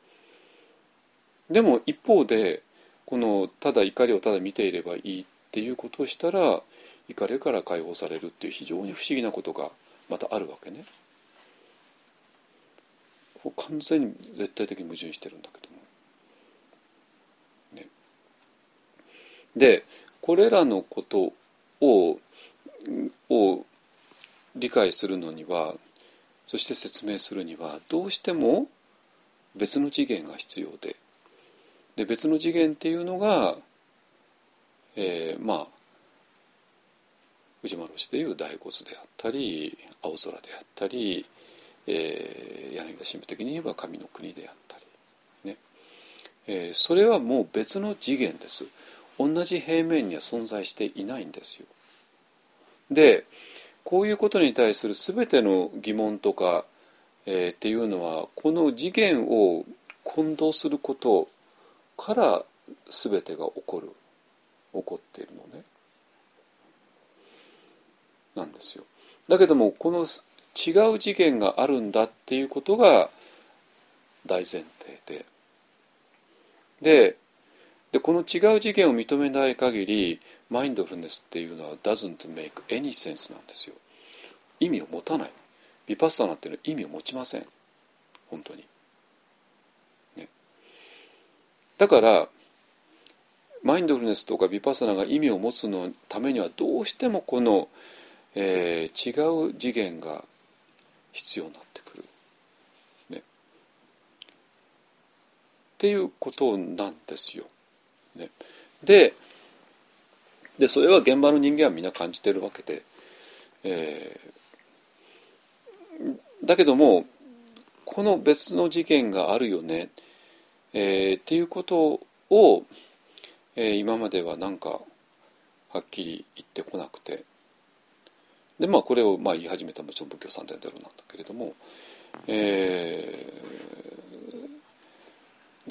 でも一方でこのただ怒りをただ見ていればいいっていうことをしたら怒りから解放されるっていう非常に不思議なことがまたあるわけね。完全に絶対的に矛盾してるんだけども、ね、でこれらのことをを理解するのには、そして説明するにはどうしても別の次元が必要で、で別の次元っていうのが、えー、まあ宇治丸氏でいう大骨であったり青空であったり、えー、柳田神父的に言えば神の国であったり、ねえー、それはもう別の次元です。同じ平面には存在していないんですよ。でこういうことに対する全ての疑問とか、えー、っていうのはこの次元を混同することから全てが起こる起こっているのねなんですよ。だけどもこの違う次元があるんだっていうことが大前提で、ででこの違う次元を認めない限りマインドフルネスっていうのは doesn't make any sense なんですよ。意味を持たない。ヴィパッサナっていうのは意味を持ちません本当に、ね、だからマインドフルネスとかヴィパッサナが意味を持つのためにはどうしてもこの、えー、違う次元が必要になってくる、ね、っていうことなんですよ、ね、で, でそれは現場の人間はみんな感じてるわけで、えー、だけどもこの別の次元があるよね、えー、っていうことを、えー、今まではなんかはっきり言ってこなくて、でまあこれをまあ言い始めたもちろん仏教 さんてんゼロ なんだけれども、えー、で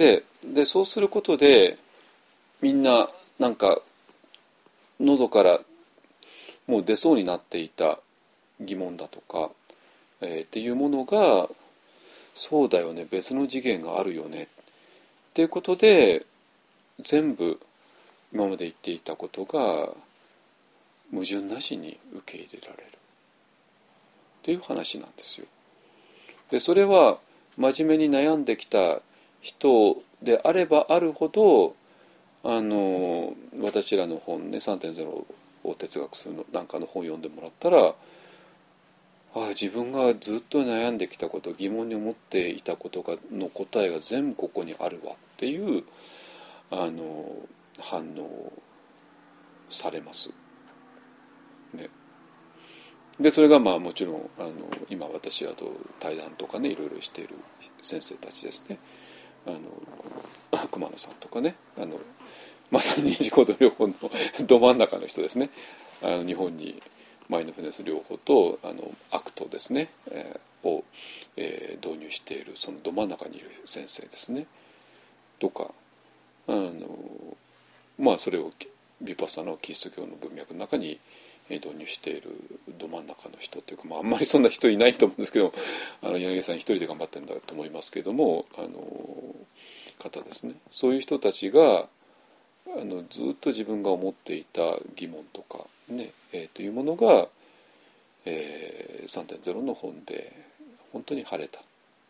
でそうすることでみんななんか喉からもう出そうになっていた疑問だとか、えー、っていうものがそうだよね、別の次元があるよねっていうことで全部今まで言っていたことが矛盾なしに受け入れられるっていう話なんですよ。でそれは真面目に悩んできた人であればあるほど、あの私らの本ね さんてんゼロ を哲学するのなんかの本読んでもらったら、ああ自分がずっと悩んできたこと、疑問に思っていたことがの答えが全部ここにあるわっていうあの反応をされます、ね。でそれがまあもちろんあの今私らと対談とかねいろいろしている先生たちですね、あの熊野さんとかね、あのまさに認知行動療法のど真ん中の人ですね。あの日本にマインドフルネス療法とあのアクトですね、えー、を、えー、導入しているそのど真ん中にいる先生ですねとか、あのまあそれをヴィパッサナのキリスト教の文脈の中に導入しているど真ん中の人というか、まあ、あんまりそんな人いないと思うんですけど、あの柳さん一人で頑張ってるんだと思いますけれども、あの方ですね。そういう人たちがあのずっと自分が思っていた疑問とかね、えー、というものが、えー、さんてんゼロ の本で本当に晴れた、ね、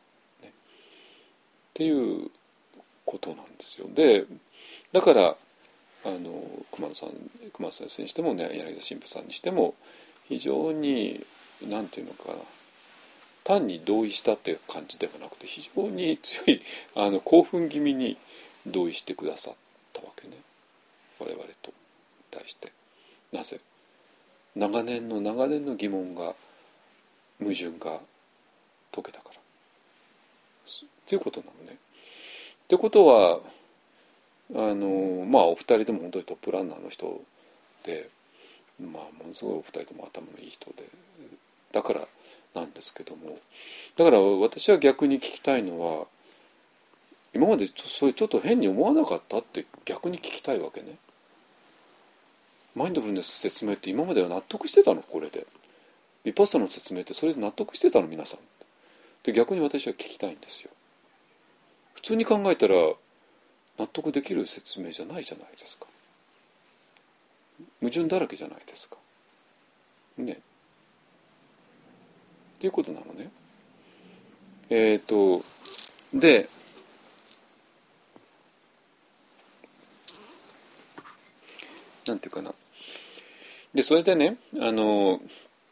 っていうことなんですよ。でだからあの熊野さん熊野先生にしてもね、柳田神父さんにしても非常になんていうのかな、単に同意したっていう感じではなくて非常に強いあの興奮気味に同意してくださったわけね、我々と対して。なぜ長年の長年の疑問が矛盾が解けたからっていうことなのね。ってことはあのまあお二人とも本当にトップランナーの人で、まあものすごいお二人とも頭のいい人でだからなんですけども、だから私は逆に聞きたいのは、今までそれちょっと変に思わなかったって逆に聞きたいわけね。マインドフルネス説明って今までは納得してたの？これでヴィパッサナの説明ってそれで納得してたの皆さんで、逆に私は聞きたいんですよ。普通に考えたら納得できる説明じゃないじゃないですか。矛盾だらけじゃないですかね。っていうことなのね。えっとでなんていうかな、でそれでね、あの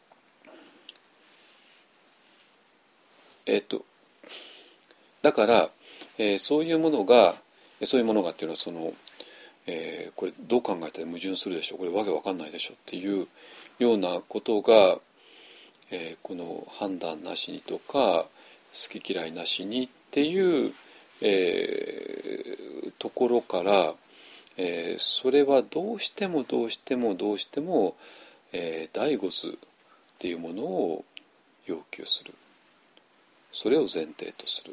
えっとだから、えー、そういうものがそういうものがっていうのはその、えー、これどう考えたら矛盾するでしょう、これわけわかんないでしょっていうようなことが、えー、この判断なしにとか好き嫌いなしにっていう、えー、ところから、えー、それはどうしてもどうしてもどうしても、えー、第五図っていうものを要求する、それを前提とする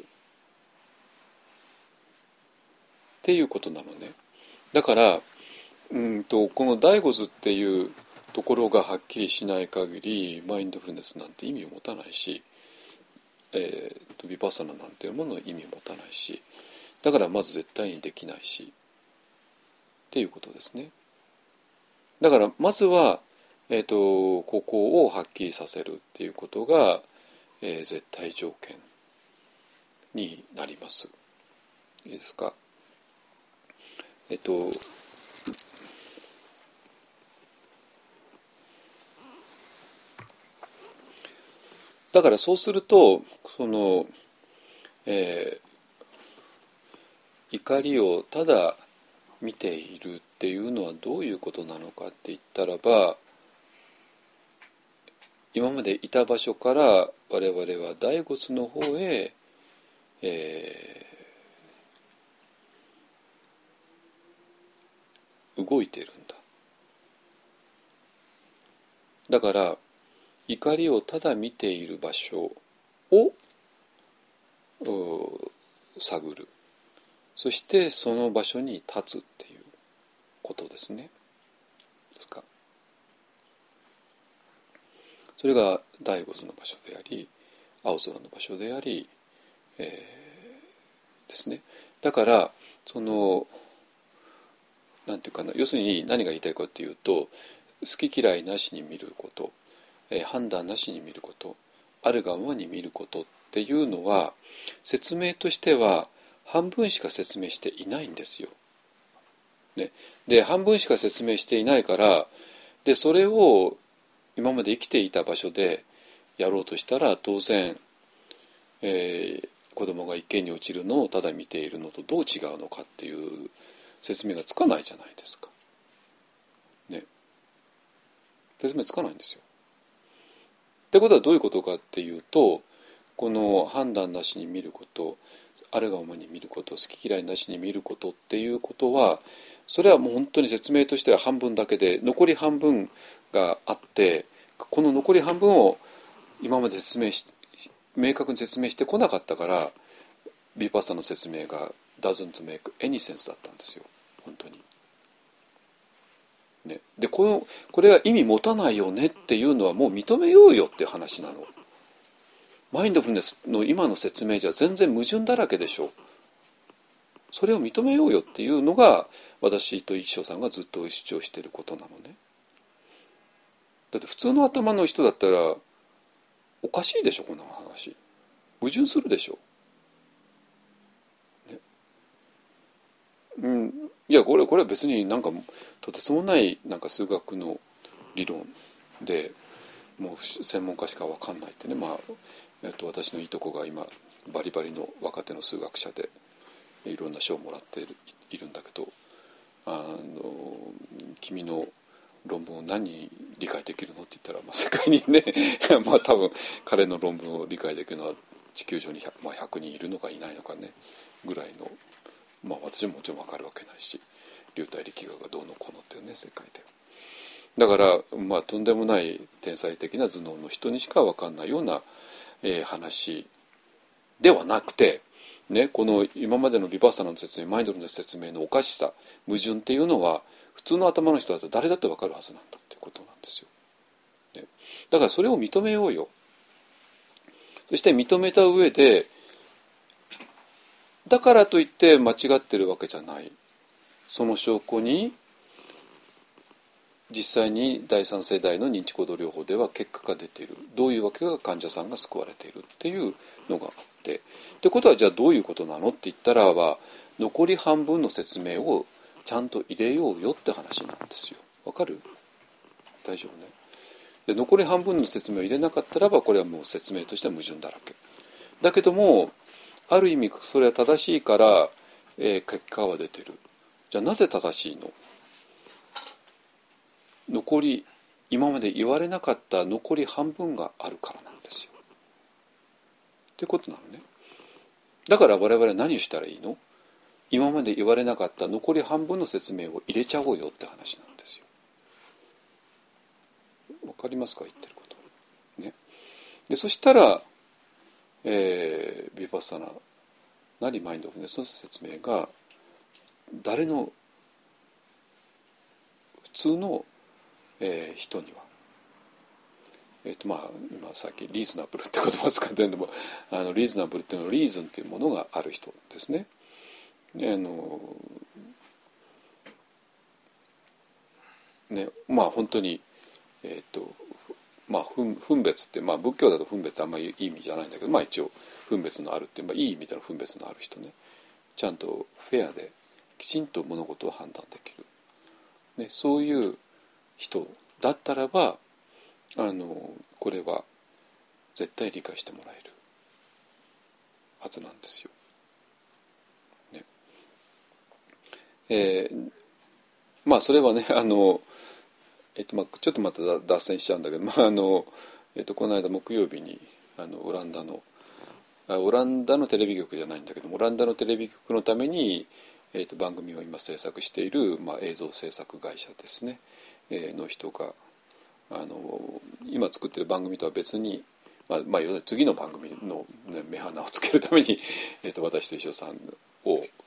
っていうことなのね。だからうんとこの第五図っていうところがはっきりしない限りマインドフルネスなんて意味を持たないし、えー、とヴィパッサナなんていうものの意味を持たないし、だからまず絶対にできないしっていうことですね。だからまずは、えー、とここをはっきりさせるっていうことが、えー、絶対条件になります。いいですか。えっとだからそうするとその、えー、怒りをただ見ているっていうのはどういうことなのかって言ったらば、今までいた場所から我々は第五図の方へ、えー、動いているんだ。だから怒りをただ見ている場所を探る。 そしてその場所に立つっていうことですね。ですか。それが第五図の場所であり、青空の場所であり、えー、ですね。だからそのなんていうかな、要するに何が言いたいかというと、好き嫌いなしに見ること、えー、判断なしに見ること、あるがままに見ることっていうのは、説明としては半分しか説明していないんですよ。ね、で半分しか説明していないから、でそれを今まで生きていた場所でやろうとしたら、当然、えー、子供が池に落ちるのをただ見ているのとどう違うのかっていう説明がつかないじゃないですか。ね、説明つかないんですよ。ってことはどういうことかっていうと、この判断なしに見ること、あるがままに見ること、好き嫌いなしに見ることっていうことは、それはもう本当に説明としては半分だけで、残り半分があって、この残り半分を今まで説明し明確に説明してこなかったから、ヴィパッサナの説明が doesn't make any sense だったんですよ、本当に。ね、でこのこれが意味持たないよねっていうのはもう認めようよっていう話なの。マインドフルネスの今の説明じゃ全然矛盾だらけでしょ。それを認めようよっていうのが私と一生さんがずっと主張していることなのね。だって普通の頭の人だったらおかしいでしょ、こんな話。矛盾するでしょ。ね、うん、いやこれこれは別になんかとてつもないなんか数学の理論で、もう専門家しか分かんないってね、まあえっと、私のいとこが今バリバリの若手の数学者でいろんな賞をもらっている、いるんだけど、あの君の論文を何に理解できるのって言ったら、まあ、世界にねまあ多分彼の論文を理解できるのは地球上に ひゃく,、まあ、ひゃくにんいるのかいないのかねぐらいの、まあ私ももちろん分かるわけないし、流体力学がどうのこうのっていうね世界で。だから、まあ、とんでもない天才的な頭脳の人にしか分かんないような、えー、話ではなくて、ね、この今までのヴィパッサナの説明、マインドフルネス説明のおかしさ、矛盾っていうのは普通の頭の人だと誰だって分かるはずなんだっていうことなんですよ。ね、だからそれを認めようよ。そして認めた上で、だからといって間違ってるわけじゃない。その証拠に実際にだいさん世代の認知行動療法では結果が出ている。どういうわけか患者さんが救われているっていうのがあって、ってことはじゃあどういうことなのって言ったらば、残り半分の説明をちゃんと入れようよって話なんですよ。わかる？大丈夫ね。で残り半分の説明を入れなかったらば、これはもう説明としては矛盾だらけだけども、ある意味それは正しいから、えー、結果は出てる。じゃあなぜ正しいの？残り今まで言われなかった残り半分があるからなんですよ。ってことなのね。だから我々は何をしたらいいの？今まで言われなかった残り半分の説明を入れちゃおうよって話なんですよ。わかりますか、言ってること、ね、でそしたら、えー、ヴィパッサナなりマインドフルネスの説明が誰の普通の、えー、人には、えーとまあ、今さっきリーズナブルって言葉を使ってるんでも、あのリーズナブルっていうのはリーズンというものがある人ですね。であのねまあ本当にえっ、ー、とまあ分分別って、まあ、仏教だと分別ってあんまりいい意味じゃないんだけど、まあ一応分別のあるって、まあ、いい意味での分別のある人ね、ちゃんとフェアできちんと物事を判断できる、ね、そういう人だったらば、あのこれは絶対理解してもらえるはずなんですよ。ねえー、まあそれはねあの、えっとまあ、ちょっとまた脱線しちゃうんだけど、まああのえっと、この間木曜日にあのオランダのオランダのテレビ局じゃないんだけども、オランダのテレビ局のために、えっと、番組を今制作している、まあ、映像制作会社ですね、えー、の人があの今作ってる番組とは別に、まあまあ、次の番組の、ね、目鼻をつけるために、えっと、私と一緒さんを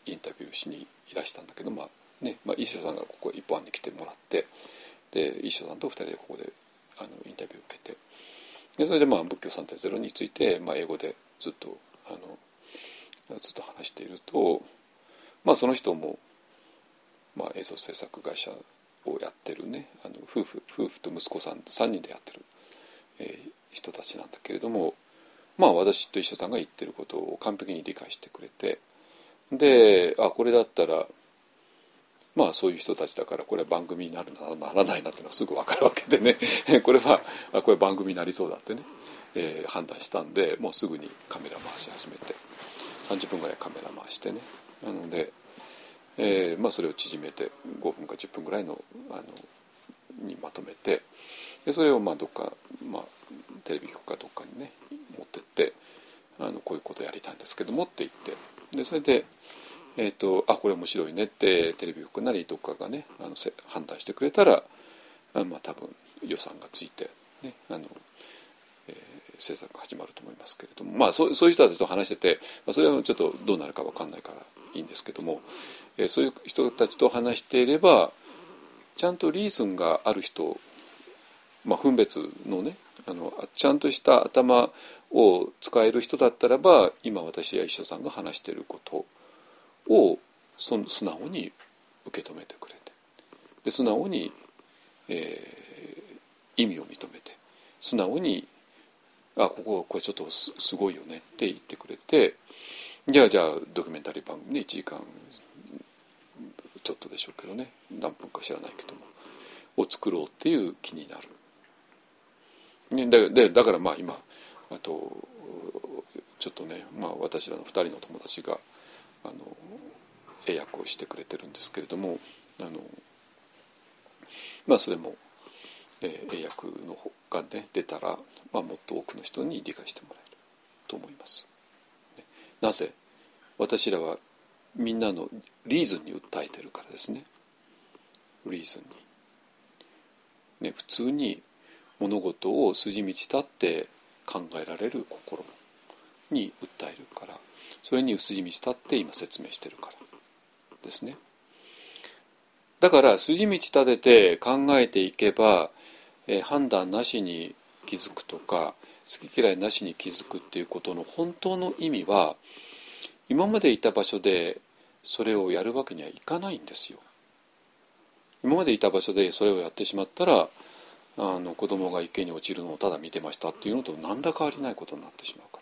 インタビューしにいらしたんだけど、まあねまあ、一生さんがここ一般に来てもらって、で一生さんとふたりでここであのインタビューを受けて、でそれでまあ仏教 さんてんゼロ について、まあ、英語でずっとあのずっと話していると、まあ、その人も、まあ、映像制作会社をやってるね、あの夫婦夫婦と息子さんさんにんでやってる、えー、人たちなんだけれども、まあ私と一緒さんが言ってることを完璧に理解してくれて、であこれだったらまあそういう人たちだからこれは番組になるなならないなっていうのがすぐ分かるわけでねこれはあこれ番組になりそうだってね、えー、判断したんで、もうすぐにカメラ回し始めてさんじゅっぷんぐらいカメラ回してね、なので、えーまあ、それを縮めてごふんかじゅっぷんぐらいの、あのにまとめて、でそれをまあどっか、まあ、テレビ局かどっかにね持ってってあのこういうことやりたいんですけどもって言って、でそれで、えー、とあこれ面白いねってテレビ局なりどっかがねあの判断してくれたら、あまあ多分予算がついて、ねあのえー、制作が始まると思いますけれども、まあそう、そういう人たちと話してて、まあ、それはちょっとどうなるか分かんないからいいんですけども、えー、そういう人たちと話していればちゃんとリーズンがある人、まあ、分別のねあのちゃんとした頭を使える人だったらば、今私や一緒さんが話していることをその素直に受け止めてくれて、で素直に、えー、意味を認めて、素直にあこここれちょっと す, すごいよねって言ってくれて、じゃあじゃあドキュメンタリー番組でいちじかんちょっとでしょうけどね、何分か知らないけどもを作ろうっていう気になる。で, でだからまあ今あとちょっとね、まあ、私らのふたりの友達があの英訳をしてくれてるんですけれども、あのまあそれも、えー、英訳の方がね出たら、まあ、もっと多くの人に理解してもらえると思います。なぜ私らはみんなのリーズンに訴えてるからですね。リーズンに、ね、普通に物事を筋道立って考えられる心に訴えるから、それに筋道立って今説明してるからですね。だから筋道立てて考えていけば、えー、判断なしに気づくとか好き嫌いなしに気づくっていうことの本当の意味は、今までいた場所でそれをやるわけにはいかないんですよ。今までいた場所でそれをやってしまったら、あの子供が池に落ちるのをただ見てましたっていうのと何ら変わりないことになってしまうから、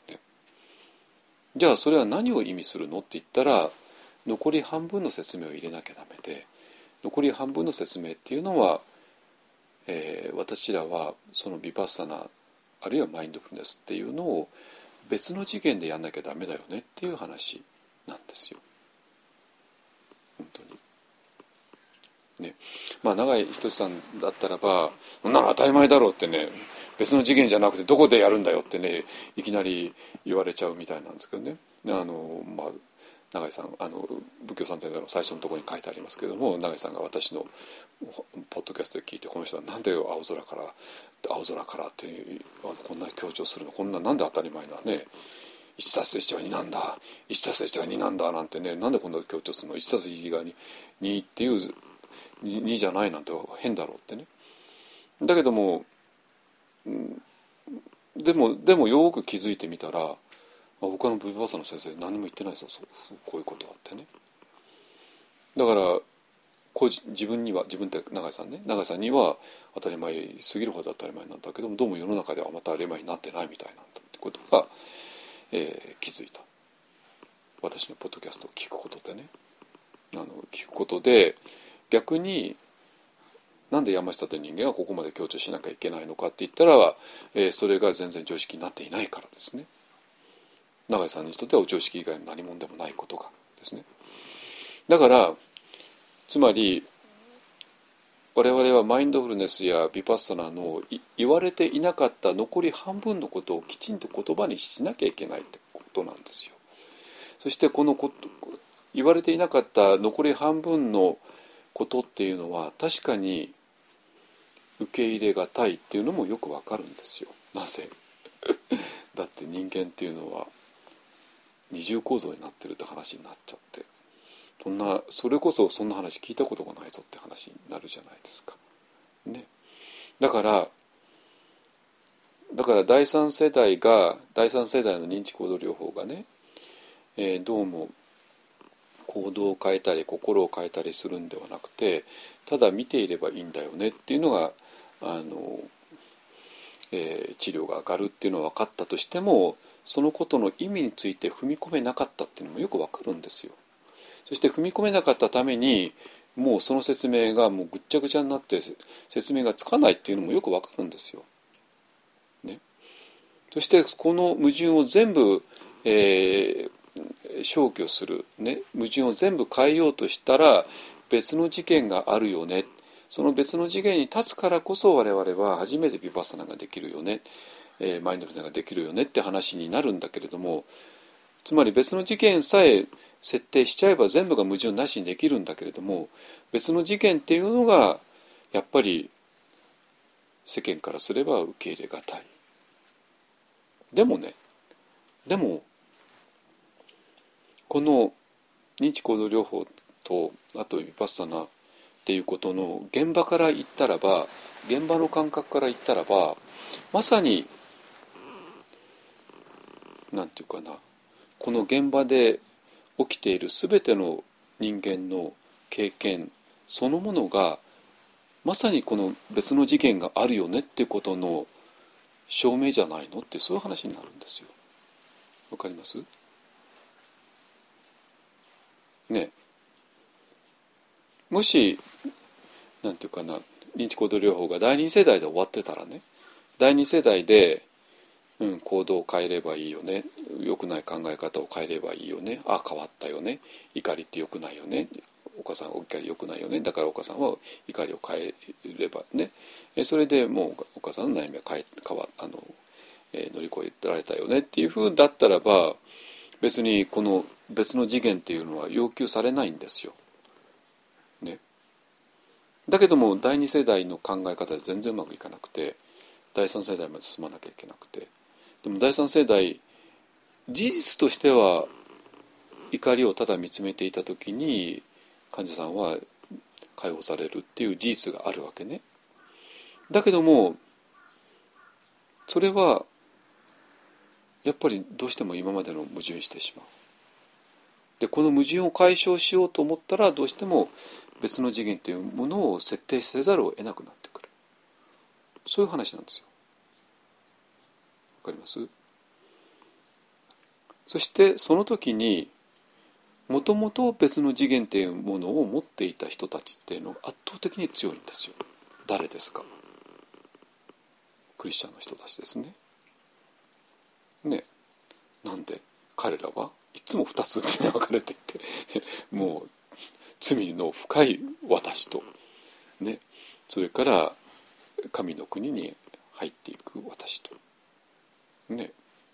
ね、じゃあそれは何を意味するのって言ったら、残り半分の説明を入れなきゃダメで、残り半分の説明っていうのは、えー、私らはそのヴィパッサナあるいはマインドフルネスっていうのを別の次元でやんなきゃダメだよねっていう話なんですよ。本当にね、まあ永井仁さんだったらば、そんなの当たり前だろうってね、別の次元じゃなくてどこでやるんだよってね、いきなり言われちゃうみたいなんですけどね。あのまあ永井さん、あの仏教さんというの最初のところに書いてありますけれども、永井さんが私のポッドキャストで聞いて、この人はなんで青空から青空からってこんな強調するの、こんななんで当たり前なね、いちたすいちはになんだ、いちたすいちはになんだなんてね、なんでこんな強調するの、いちたすいちが に, にっていうにじゃないなんて変だろうってね。だけどもでもでもよく気づいてみたら、他のヴィパッサナの先生何も言ってないですよ、こういうことはってね。だからこう自分には、自分って永井さんね、永井さんには当たり前すぎるほど当たり前なんだけども、どうも世の中ではまた当たり前になってないみたいなんだってことが、えー、気づいた。私のポッドキャストを聞くことでね、あの聞くことで逆になんで山下という人間がここまで強調しなきゃいけないのかって言ったら、えー、それが全然常識になっていないからですね。永井さんにとってはお常識以外の何者でもないことがですね。だからつまり我々はマインドフルネスやヴィパッサナの言われていなかった残り半分のことをきちんと言葉にしなきゃいけないってことなんですよ。そしてこのこと言われていなかった残り半分のことっていうのは確かに受け入れがたいっていうのもよくわかるんですよ。なぜだって人間っていうのは二重構造になってるって話になっちゃって、そんなそれこそそんな話聞いたことがないぞって話になるじゃないですか、ね、だからだから第三世代が第三世代の認知行動療法がね、えー、どうも行動を変えたり心を変えたりするんではなくて、ただ見ていればいいんだよねっていうのがあの、えー、治療が上がるっていうのは分かったとしても、そのことの意味について踏み込めなかったっていうのもよく分かるんですよ。そして踏み込めなかったためにもうその説明がもうぐっちゃぐちゃになって説明がつかないっていうのもよく分かるんですよ。ね、そしてこの矛盾を全部、えー、消去する、ね、矛盾を全部変えようとしたら別の事件があるよね、その別の次元に立つからこそ我々は初めてヴィパッサナができるよね、えー、マインドフルネスができるよねって話になるんだけれども、つまり別の事件さえ設定しちゃえば全部が矛盾なしにできるんだけれども、別の事件っていうのがやっぱり世間からすれば受け入れがたい。でもね、でもこの認知行動療法とあとヴィパッサナっていうことの現場から言ったらば、現場の感覚から言ったらば、まさになんていうかな、この現場で起きている全ての人間の経験そのものがまさにこの別の次元があるよねっていうことの証明じゃないのって、そういう話になるんですよ。わかりますね。もしなんていうかな、認知行動療法がだいに世代で終わってたらね、だいに世代で、うん、行動を変えればいいよね、良くない考え方を変えればいいよね、あ変わったよね、怒りって良くないよね、お母さん怒り良くないよね、だからお母さんは怒りを変えればね、それでもうお母さんの悩みは変え変わあの、えー、乗り越えられたよねっていうふうだったらば、別にこの別の次元っていうのは要求されないんですよ。ね、だけどもだいに世代の考え方で全然うまくいかなくて、だいさん世代まで進まなきゃいけなくて、でもだいさん世代事実としては怒りをただ見つめていた時に患者さんは解放されるっていう事実があるわけね。だけどもそれはやっぱりどうしても今までの矛盾してしまう。でこの矛盾を解消しようと思ったらどうしても別の次元というものを設定せざるを得なくなってくる、そういう話なんですよ。わかります？そしてその時にもともと別の次元というものを持っていた人たちっていうのが圧倒的に強いんですよ。誰ですか？クリスチャンの人たちですね。ね、なんで彼らはいつも二つに分かれていてもう罪の深い私と、ね、それから神の国に入っていく私と、ね、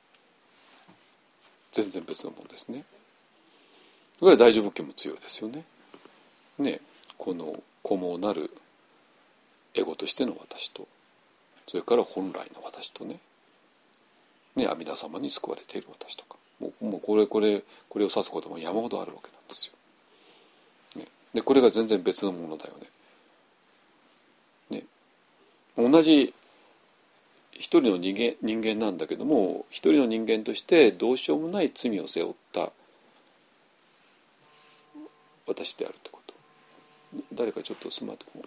全然別のものですね。これは大乗仏教も強いですよね。ね、この孤毛なるエゴとしての私と、それから本来の私とね、ね、阿弥陀様に救われている私とか、もう、もうこれこれこれを指すことも山ほどあるわけなんですよ。ね、でこれが全然別のものだよね。ね、同じ一人の人間、人間なんだけども、一人の人間としてどうしようもない罪を背負った私であるということ。誰かちょっとスマートフォン。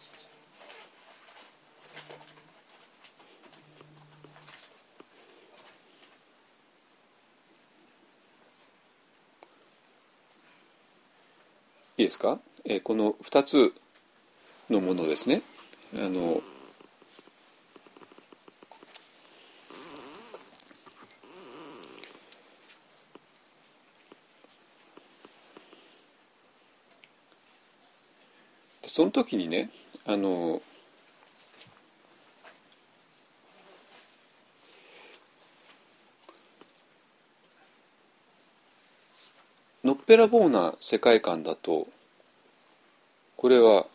いいですか、えー、このふたつのものですね。あのその時にね、あののっぺらぼうな世界観だと、これは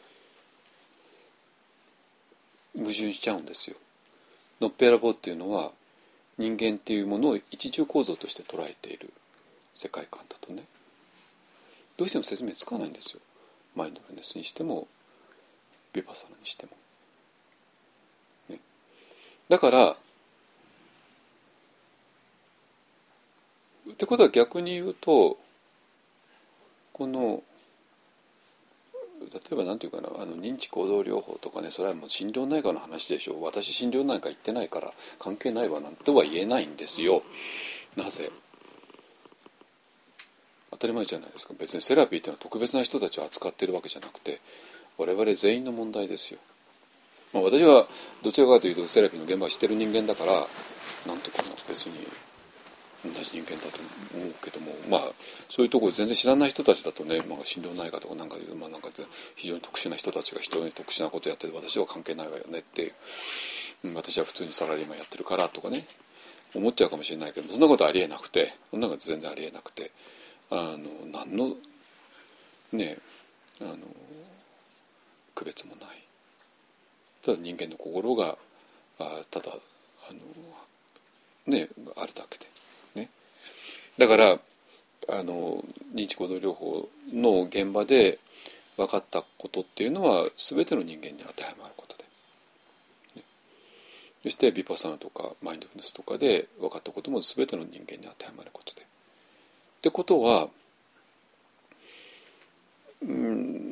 矛盾しちゃうんですよ。のっぺらぼうっていうのは人間っていうものを一重構造として捉えている世界観だとね、どうしても説明つかないんですよ。マインドフルネスにしてもヴィパッサナにしても、ね、だからってことは逆に言うと、この例えば何て言うかな、あの認知行動療法とかね、それはもう心療内科の話でしょ、私心療内科行ってないから関係ないわなんては言えないんですよ。なぜ？当たり前じゃないですか。別にセラピーっていうのは特別な人たちを扱っているわけじゃなくて、我々全員の問題ですよ。まあ、私はどちらかというとセラピーの現場を知ってる人間だから、なんていうかな、別に同じ人間だと思うけども、まあそういうところ全然知らない人たちだとね、まあ、心療内科とかなんか、まあ、なんか非常に特殊な人たちが非常に特殊なことやってて、私は関係ないわよねっていう、うん、私は普通にサラリーマンやってるからとかね思っちゃうかもしれないけど、そんなことありえなくて、そんなこと全然ありえなくて、あの何のねあの区別もない。ただ人間の心があただあのねあるだけでね。だからあの認知行動療法の現場で分かったことっていうのは全ての人間に当てはまることで、ね、そしてヴィパッサナとかマインドフルネスとかで分かったことも全ての人間に当てはまることで、ってことは、うん、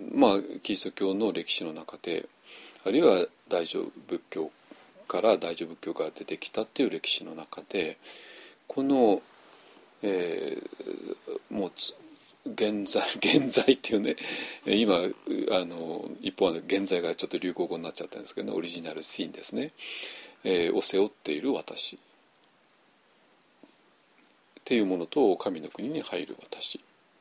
まあキリスト教の歴史の中で、あるいは大乗仏教から大乗仏教が出てきたっていう歴史の中で、この、えー、もう現在現在っていうね、今あの一方は現在がちょっと流行語になっちゃったんですけど、ね、オリジナルシーンですね、えー、を背負っている私っていうものと神の国に入る私、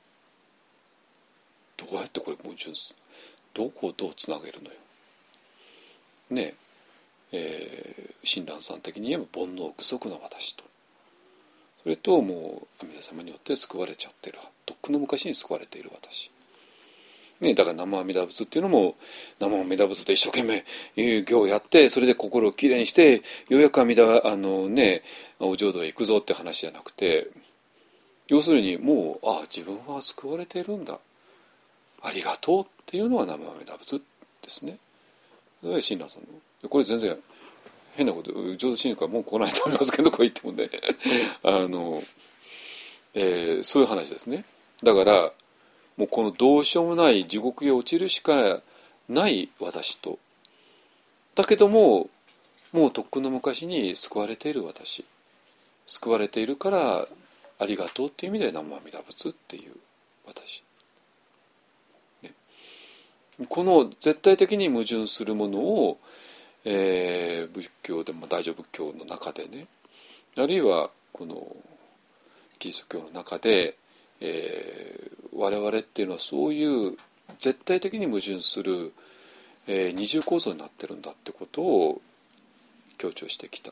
どうやってこれ矛盾する、どこをどうつなげるのよねえ、ー、親鸞さん的に言えば煩悩具足な私と、それともう阿弥陀様によって救われちゃってる、とっくの昔に救われている私、ね、だから南無阿弥陀仏っていうのも、南無阿弥陀仏で一生懸命行をやって、それで心をきれいにしてようやく阿弥陀あのねお浄土へ行くぞって話じゃなくて、要するにもうああ自分は救われているんだ、ありがとうっていうのが南無阿弥陀仏ですね。それは親鸞さんの、これ全然変なこと、浄土真理からもう来ないと思いますけど、こう言ってもねあの、えー、そういう話ですね。だからもうこのどうしようもない地獄へ落ちるしかない私と、だけどももうとっくの昔に救われている私、救われているからありがとうっていう意味で南無阿弥陀仏っていう私、ね、この絶対的に矛盾するものを、えー、仏教でも大乗仏教の中でね、あるいはこのキリスト教の中で、えー、我々っていうのはそういう絶対的に矛盾する、えー、二重構造になってるんだってことを強調してきた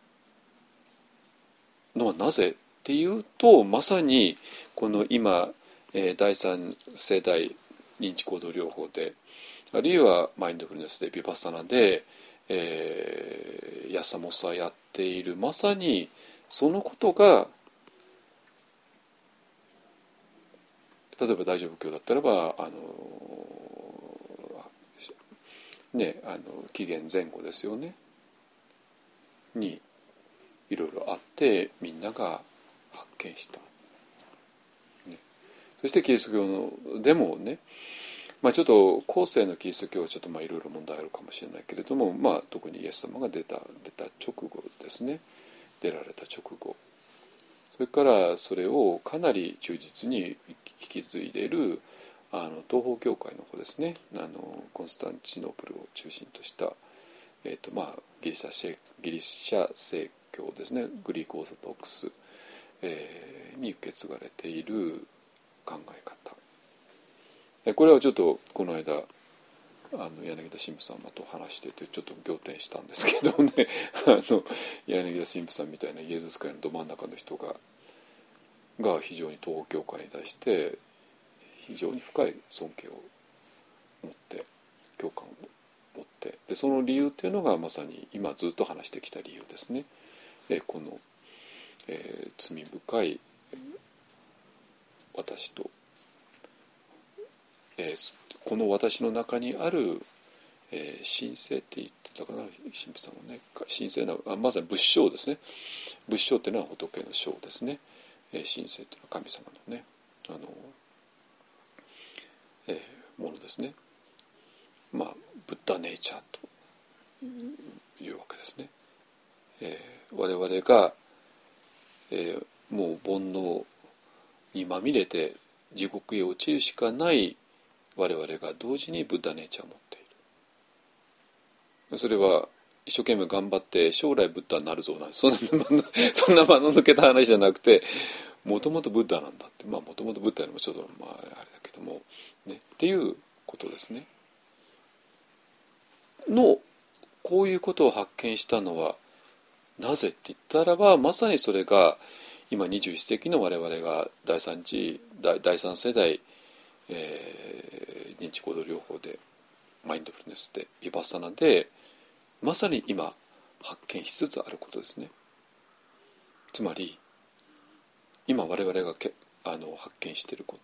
のはなぜっていうと、まさにこの今、えー、だいさん世代認知行動療法で、あるいはマインドフルネスでヴィパッサナで、えー、ヤサモサやっている、まさにそのことが、例えば大乗仏教だったらばあのねあの紀元前後ですよねにいろいろあってみんなが発見した、ね、そしてキリスト教のでもね、まあ、ちょっと後世のキリスト教はちょっとまあいろいろ問題あるかもしれないけれども、まあ、特にイエス様が出た出た直後ですね、出られた直後、それからそれをかなり忠実に引き継いでいるあの東方教会の方ですね、あのコンスタンチノープルを中心とした、えーとまあ、ギリシャ正ギリシャ正教ですね、グリークオーソドックス、えー、に受け継がれている考え方、これはちょっとこの間あの柳田神父様と話しててちょっと仰天したんですけどねあの柳田神父さんみたいなイエズス会のど真ん中の人がが非常に東方教会に対して非常に深い尊敬を持って共感を持って、でその理由っていうのがまさに今ずっと話してきた理由ですね。でこの、えー、罪深い私と、えー、この私の中にある、えー、神聖って言ってたかな、神父さんもね、神聖な、あ、まさに仏性ですね。仏性っていうのは仏の性ですね。えー、神聖というのは神様のね、あの、えー、ものですね。まあブッダネイチャーというわけですね。えー、我々が、えー、もう煩悩にまみれて地獄へ落ちるしかない我々が同時にブッダネイチャーを持っている。それは一生懸命頑張って将来ブッダになるぞなんて、そんなそんな間の抜けた話じゃなくて、もともとブッダなんだって、まあもともとブッダよりもちょっとまああれだけどもねっていうことですね。のこういうことを発見したのはなぜって言ったらば、まさにそれが今にじゅういっ世紀の我々が第三次第第三世代、えー、認知行動療法でマインドフルネスでヴィパッサナでまさに今発見しつつあることですね。つまり今我々がけあの発見している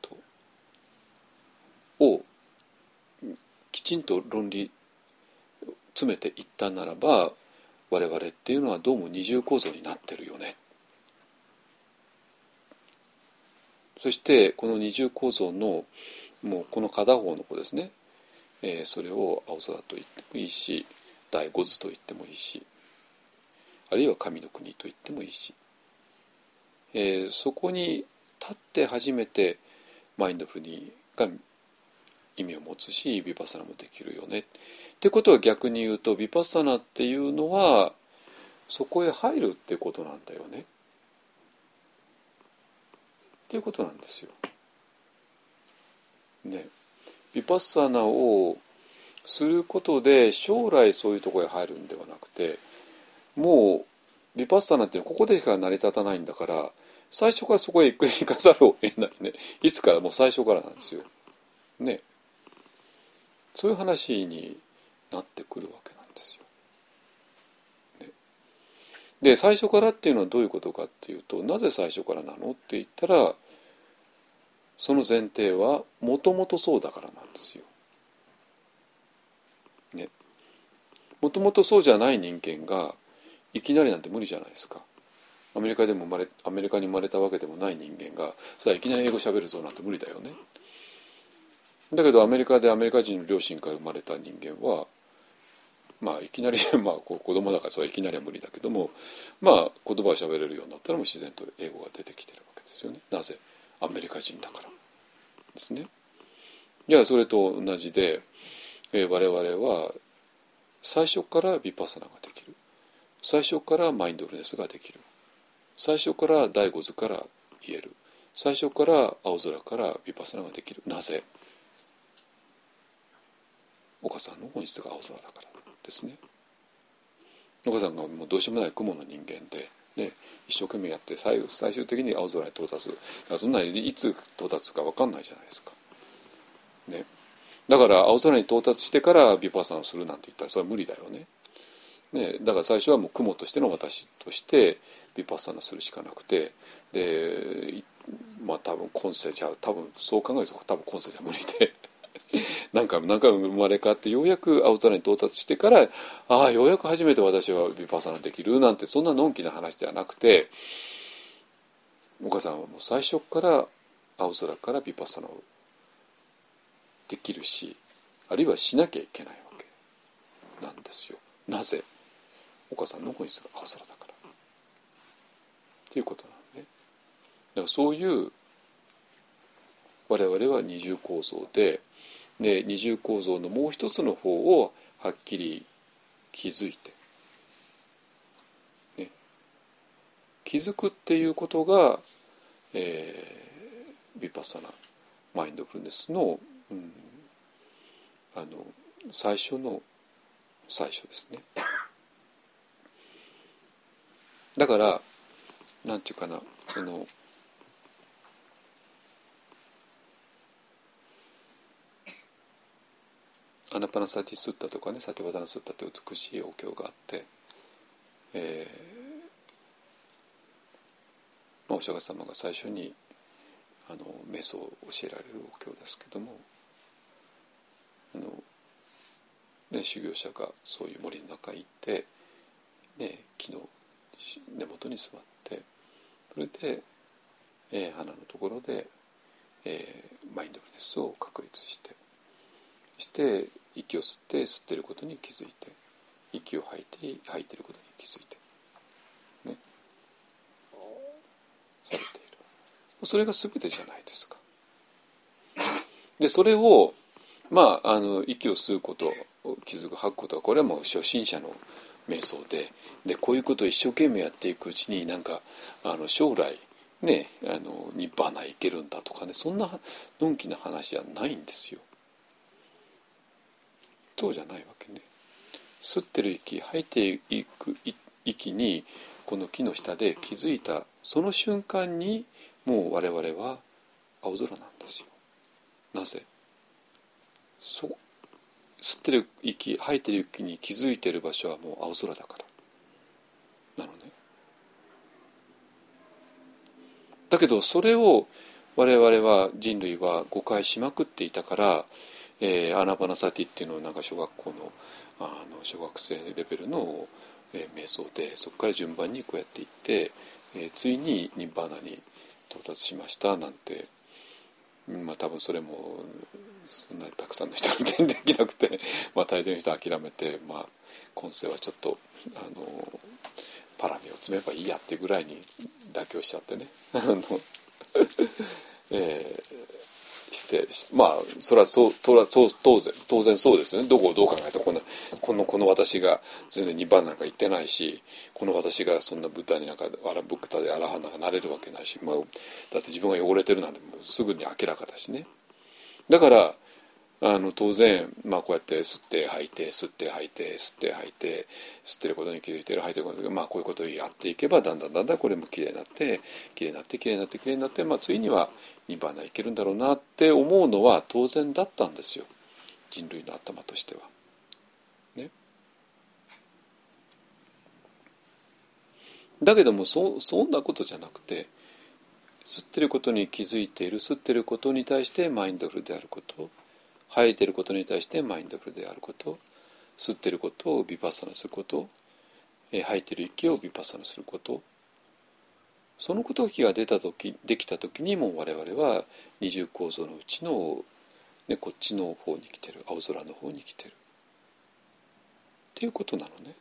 ことをきちんと論理詰めていったならば、我々っていうのはどうも二重構造になってるよね。そしてこの二重構造のもうこの片方の子ですね、えー、それを青空と言ってもいいし、第五図と言ってもいいし、あるいは神の国と言ってもいいし、えー、そこに立って初めてマインドフルにが意味を持つし、ヴィパッサナもできるよねってことは、逆に言うとヴィパッサナっていうのはそこへ入るってことなんだよねっていうことなんですよ。ね、ヴィパッサナをすることで将来そういうところへ入るんではなくて、もうヴィパッサナっていうのはここでしか成り立たないんだから、最初からそこへ行く行かざるを得ないね。いつからもう最初からなんですよ。ね。そういう話になってくるわけなんですよ。ね、で最初からっていうのはどういうことかっていうと、なぜ最初からなのって言ったら、その前提はもともとそうだからなんですよ。ね。もともとそうじゃない人間がいきなりなんて無理じゃないですか。アメリカでも生まれアメリカに生まれたわけでもない人間がさあいきなり英語喋るぞなんて無理だよね。だけどアメリカでアメリカ人の両親から生まれた人間は、まあいきなりまあ子供だからそれはいきなりは無理だけども、まあ言葉を喋れるようになったらもう自然と英語が出てきてるわけですよね。なぜ？アメリカ人だからですね。いやそれと同じで、えー、我々は最初からヴィパッサナができる、最初からマインドフルネスができる、最初から第五図から言える、最初から青空からヴィパッサナができる。なぜ？岡さんの本質が青空だからですね。岡さんがもうどうしようもない雲の人間で、ね、一生懸命やって最後最終的に青空に到達。だからそんなにいつ到達か分かんないじゃないですか。ね、だから青空に到達してからヴィパッサナをするなんて言ったらそれは無理だよね。ね、だから最初はもう雲としての私としてヴィパッサナするしかなくて、でまあ多分今世じゃ多分そう考えると多分今世じゃ無理で何回も何回も生まれ変わってようやく青空に到達してから、ああようやく初めて私はヴィパッサナできるなんて、そんなのんきな話ではなくて、岡さんはもう最初から青空からヴィパッサナをできるし、あるいはしなきゃいけないわけなんですよ。なぜ？岡さんの本質が青空だからっていうことなのね。だからそういう我々は二重構造で、で二重構造のもう一つの方をはっきり気づいて、ね、気づくっていうことが、えー、ヴィパッサナマインドフルネスの、うん、あの最初の最初ですね。だからなんていうかな、そのアナパナサティスッタとかね、サティワダナスッタって美しいお経があって、えーまあ、お釈迦様が最初にあの瞑想を教えられるお経ですけども、あの、ね、修行者がそういう森の中に行って、ね、木の根元に座って、それで、えー、花のところで、えー、マインドフルネスを確立して、そして息を吸って吸ってることに気づいて、息を吐いて吐いてることに気づいて、ね、されている。それが全てじゃないですか。でそれをまああの息を吸うこと、気づく、吐くことはこれはもう初心者の瞑想で、でこういうことを一生懸命やっていくうちになんかあの将来ね、あのニッバーナ行けるんだとかね、そんなのんきな話じゃないんですよ。そうじゃないわけね。吸ってる息、吐いていく息にこの木の下で気づいたその瞬間にもう我々は青空なんですよ。なぜ？そう吸ってる息、吐いてる息に気づいてる場所はもう青空だからなのね。だけどそれを我々は人類は誤解しまくっていたから、えー、アナパナサティっていうのをなんか小学校の、あの小学生レベルの、えー、瞑想でそこから順番にこうやっていって、えー、ついにニッバーナに到達しましたなんて、まあ多分それもそんなにたくさんの人にできなくて、まあ大抵の人は諦めて、まあ今世はちょっとあのパラミを積めばいいやっていうぐらいに妥協しちゃってねあの、えー、してまあそれはそう当然当然そうですよね。どこをどう考えてもこんなこのこの私が全然にばんなんか行ってないし、この私がそんなブッダになんかあらブッダでアラハンなんかなれるわけないし、まあ、だって自分が汚れてるなんてもうすぐに明らかだしね。だからあの当然、まあ、こうやって吸って吐いて吸って吐いて吸って吐いて吸ってることに気づいてる吐いてることに、まあ、こういうことをやっていけばだんだんだんだんこれもきれいになってきれいになってきれいになってきれいになって、まあ、ついにはニバーナいけるんだろうなって思うのは当然だったんですよ、人類の頭としては。ね、だけども そ, そんなことじゃなくて、吸ってることに気づいている、吸ってることに対してマインドフルであること、吐いてることに対してマインドフルであること、吸ってることをビパッサナすること、えー、吐いてる息をビパッサナすること、そのことが出た時できた時にも我々は二重構造のうちの、ね、こっちの方に来てる、青空の方に来てるっていうことなのね。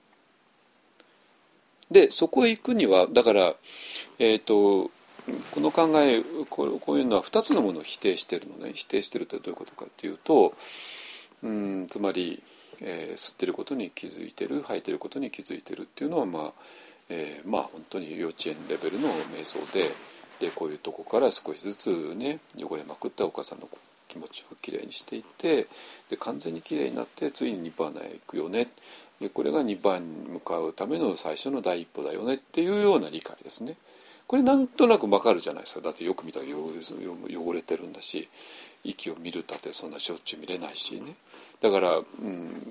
でそこへ行くにはだからえっとこの考えこう、こういうのはふたつのものを否定しているのね。否定しているとはどういうことかっていうと、うんつまり、えー、吸ってることに気づいてる、吐いてることに気づいてるっていうのは、まあえー、まあ本当に幼稚園レベルの瞑想で、でこういうとこから少しずつね汚れまくったお母さんの気持ちをきれいにしていって、で完全にきれいになってついにニッバーナへ行くよね。でこれがニッバーナに向かうための最初の第一歩だよねっていうような理解ですね。これなんとなくわかるじゃないですか。だってよく見たら汚れてるんだし、息を見るたってそんなしょっちゅう見れないしね。だから、うん、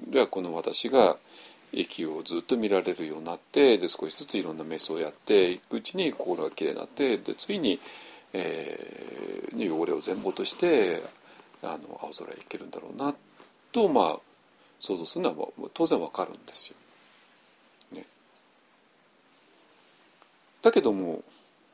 ではこの私が息をずっと見られるようになって、で少しずついろんな瞑想をやっていくうちに心がきれいになって、でついに、えー、汚れを全部落としてあの青空へ行けるんだろうなと、まあ想像するのは当然わかるんですよ。ね、だけども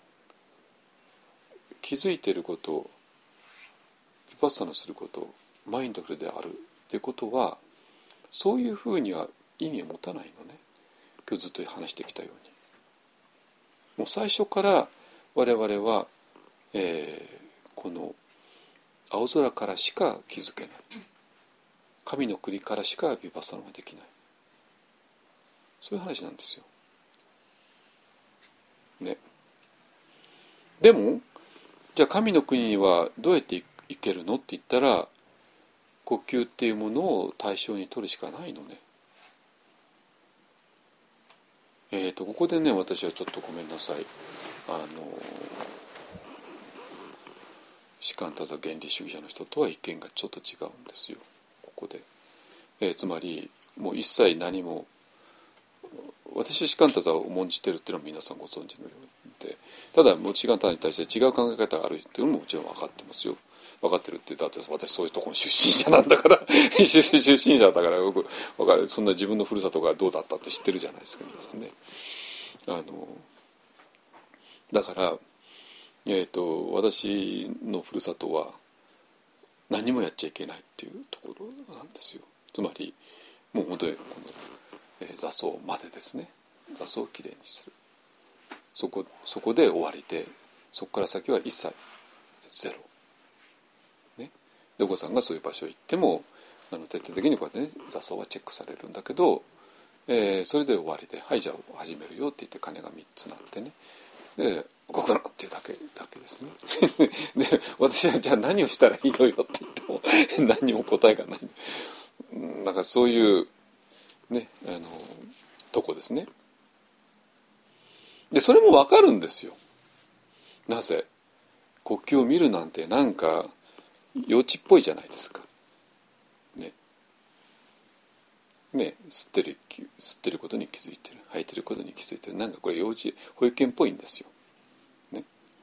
気づいていること、ヴィパッサナすること、マインドフルであるということはそういうふうには意味を持たないのね。今日ずっと話してきたように、もう最初から我々は、えー、この青空からしか気づけない、神の国からしかヴィパッサナができない、そういう話なんですよ。ね。でもじゃあ神の国にはどうやって行けるのって言ったら、呼吸っていうものを対象に取るしかないのね。えーとここでね、私はちょっとごめんなさい、あのシカンタザ原理主義者の人とは意見がちょっと違うんですよ、ここで。えー、つまりもう一切何も、私はシカンタザを重んじてるっていうのは皆さんご存知のようで、 ただもう違う単に対して違う考え方があるっていうのももちろん分かってますよ。分かってるってだって私そういうところの出身者なんだから出身者だからよく分かる。そんな自分のふるさとがどうだったって知ってるじゃないですか皆さんね。あのだから、えーと、私のふるさとは何もやっちゃいけないっていうところなんですよ。つまりもう本当にこの、えー、雑草までですね、雑草をきれいにする、そこ、そこで終わりで、そこから先は一切ゼロ、ね、でお子さんがそういう場所へ行ってもあの徹底的にこうやってね雑草はチェックされるんだけど、えー、それで終わりで、はいじゃあ始めるよって言って鐘がみっつ鳴ってね、で動くなっていうだけだけですねで私はじゃあ何をしたらいいのよって言っても何にも答えがない。なんかそういうね、あのとこですね。でそれも分かるんですよ。なぜ国旗を見るなんてなんか幼稚っぽいじゃないですかね。ね、吸ってる吸ってることに気づいてる、吐いてることに気づいてる、なんかこれ幼稚保育園っぽいんですよ、ね、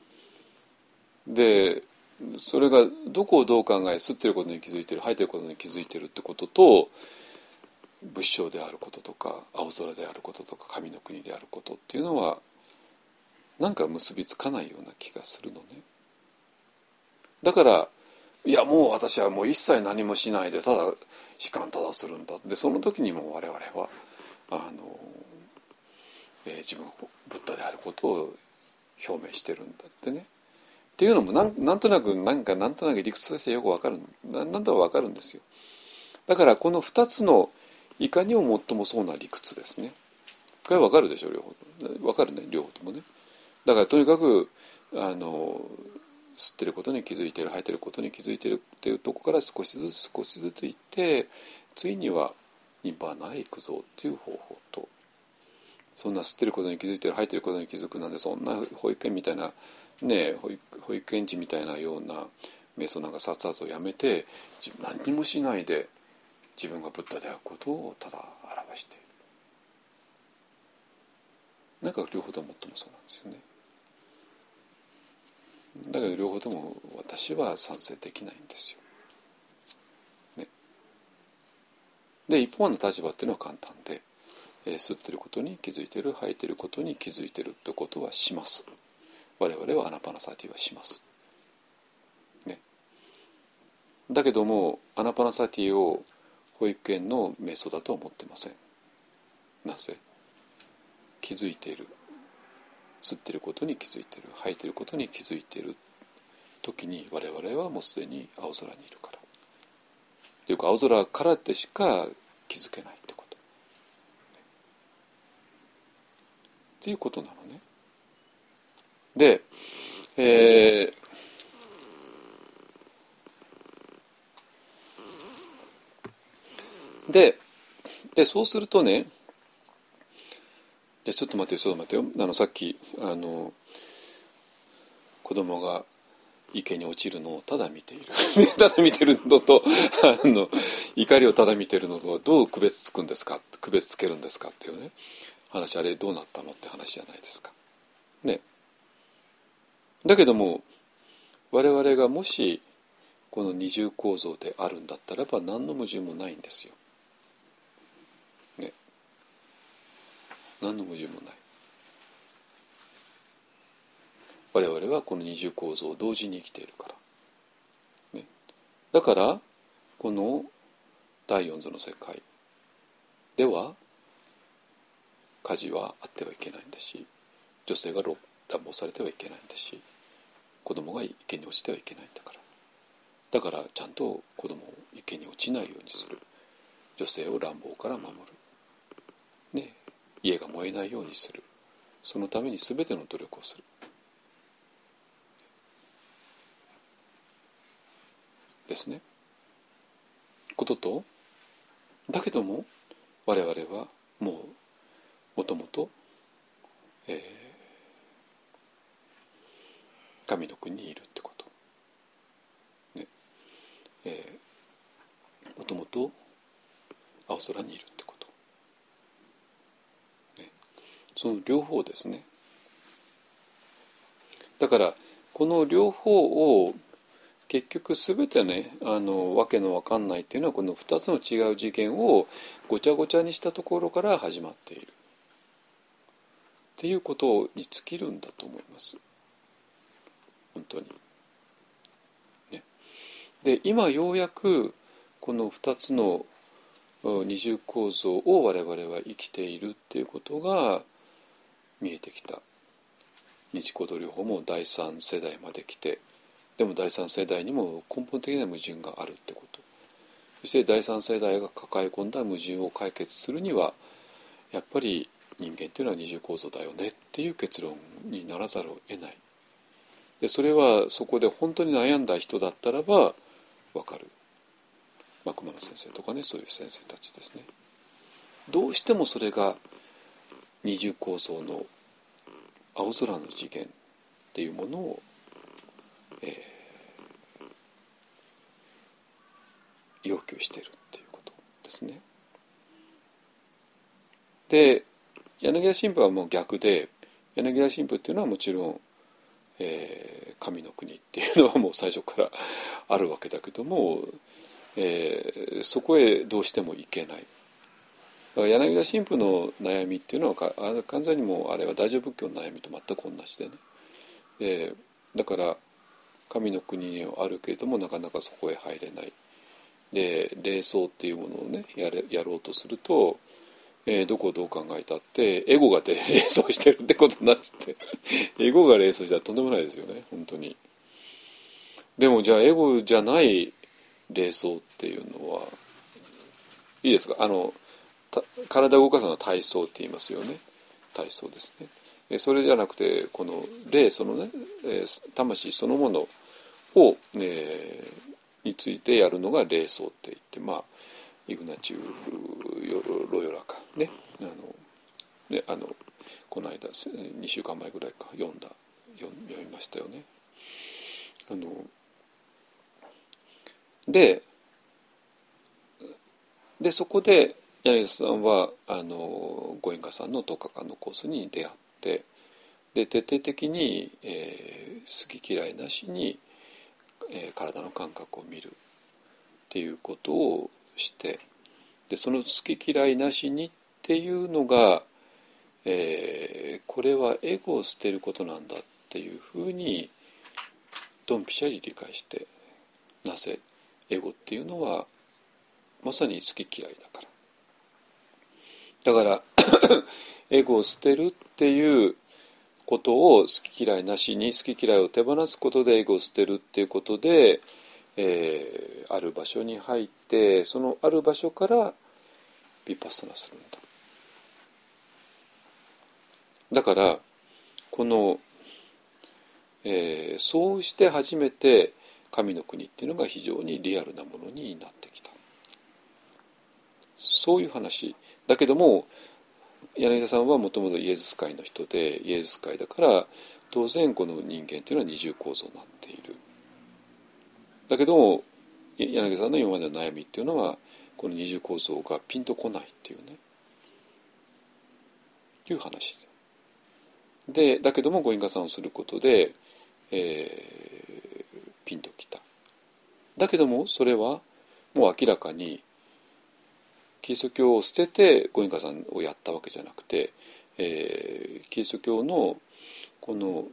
でそれがどこをどう考え、吸ってることに気づいてる、吐いてることに気づいてるってことと、仏性であることとか青空であることとか神の国であることっていうのはなんか結びつかないような気がするのね。だからいやもう私はもう一切何もしないでただ士官ただするんだ。でその時にも我々はあの、えー、自分ブッダであることを表明してるんだってね。っていうのもなん、なんとなくなんかなんとなく理屈としてよくわかる、な、なんとかわかるんですよ。だからこのふたつのいかにも最もそうな理屈ですね。これはわかるでしょ両方。わかるね両方ともね。だからとにかくあの吸ってることに気づいてる、吐いてることに気づいてるっていうところから少しずつ少しずついって、ついにはニッパーナへ行くぞっていう方法と、そんな吸ってることに気づいてる、吐いてることに気づくなんで、そんな保育園みたいなね、保育、保育園児みたいなような瞑想なんかさっさとやめて、何にもしないで自分がブッダであることをただ表している。なんか両方とも最もそうなんですよね。だけど両方とも私は賛成できないんですよ、ね、で一方の立場っていうのは簡単で、えー、吸ってることに気づいてる、吐いてることに気づいてるってことはします。我々はアナパナサティはします、ね、だけどもアナパナサティを保育園の瞑想だとは思ってません。なぜ気づいている、吸ってることに気づいてる、吐いてることに気づいてる時に我々はもうすでに青空にいるから。というか青空からでしか気づけないってこと。っていうことなのね。で、えー、で、でそうするとね、じゃちょっと待ってよ、ちょっと待ってよ。あのさっきあの子供が池に落ちるのをただ見ているただ見てるのとあの怒りをただ見てるのとはどう区別つくんですか、区別つけるんですかっていうね話、あれどうなったのって話じゃないですかね。だけども我々がもしこの二重構造であるんだったらば何の矛盾もないんですよ、ね、何の矛盾もない。我々はこの二重構造を同時に生きているから、ね、だからこの第四図の世界では火事はあってはいけないんだし、女性が乱暴されてはいけないんだし、子供が池に落ちてはいけないんだから、だからちゃんと子供を池に落ちないようにする、女性を乱暴から守る、ね、家が燃えないようにする、そのために全ての努力をするですねことと、だけども我々はもうもともと神の国にいるってこと、ねえー、もともと青空にいるってこと、ね、その両方ですね。 だからこの両方を結局全てね、あのわけのわかんないっていうのはこのふたつの違う次元をごちゃごちゃにしたところから始まっているっていうことに尽きるんだと思います、本当に、ね、で今ようやくこのふたつの二重構造を我々は生きているっていうことが見えてきた。日光度療法もだいさん世代まで来て、でもだいさん世代にも根本的な矛盾があるってこと、そしてだいさん世代が抱え込んだ矛盾を解決するにはやっぱり人間っていうのは二重構造だよねっていう結論にならざるを得ない。でそれはそこで本当に悩んだ人だったらば分かる。まあ、熊野先生とかね、そういう先生たちですね。どうしてもそれが二重構造の青空の次元っていうものを、えー、要求しているっていうことですね。で柳田神父はもう逆で、柳田神父っていうのはもちろん、えー、神の国っていうのはもう最初からあるわけだけども、えー、そこへどうしても行けない。だから柳田神父の悩みっていうのはか完全にもうあれは大乗仏教の悩みと全く同じでね、でだから神の国にはあるけれどもなかなかそこへ入れない。で霊想っていうものをね や, れやろうとすると、えー、どこをどう考えたってエゴが霊想してるってことになっちゃってエゴが霊想じゃとんでもないですよね、本当に。でもじゃあエゴじゃない霊想っていうのはいいですか、あの体を動かすのは体操って言いますよね、体操ですね。それじゃなくてこの霊そのね、魂そのものを、えー、についてやるのが霊想って言って、まあイグナチウロヨラかね、あのねあのこの間にしゅうかんまえぐらいか読んだ読みましたよね。あのででそこで柳田さんはあのご縁家さんのとおかかんのコースに出会って、で徹底的に、えー、好き嫌いなしに、えー、体の感覚を見るっていうことをして、でその好き嫌いなしにっていうのが、えー、これはエゴを捨てることなんだっていうふうにドンピシャリ理解して、なぜエゴっていうのはまさに好き嫌いだから、だからエゴを捨てるっていうことを好き嫌いなしに、好き嫌いを手放すことでエゴを捨てるっていうことで、えー、ある場所に入って、そのある場所からヴィパッサナするんだ。だからこの、えー、そうして初めて神の国っていうのが非常にリアルなものになってきた、そういう話だけども、柳田さんはもともとイエズス会の人で、イエズス会だから当然この人間っていうのは二重構造になっている。だけども柳田さんの今までの悩みっていうのはこの二重構造がピンとこないっていうね、いう話で、だけどもご因果さんをすることで、えー、ピンときた。だけどもそれはもう明らかにキリスト教を捨ててご因果さんをやったわけじゃなくて、えー、キリスト教のこの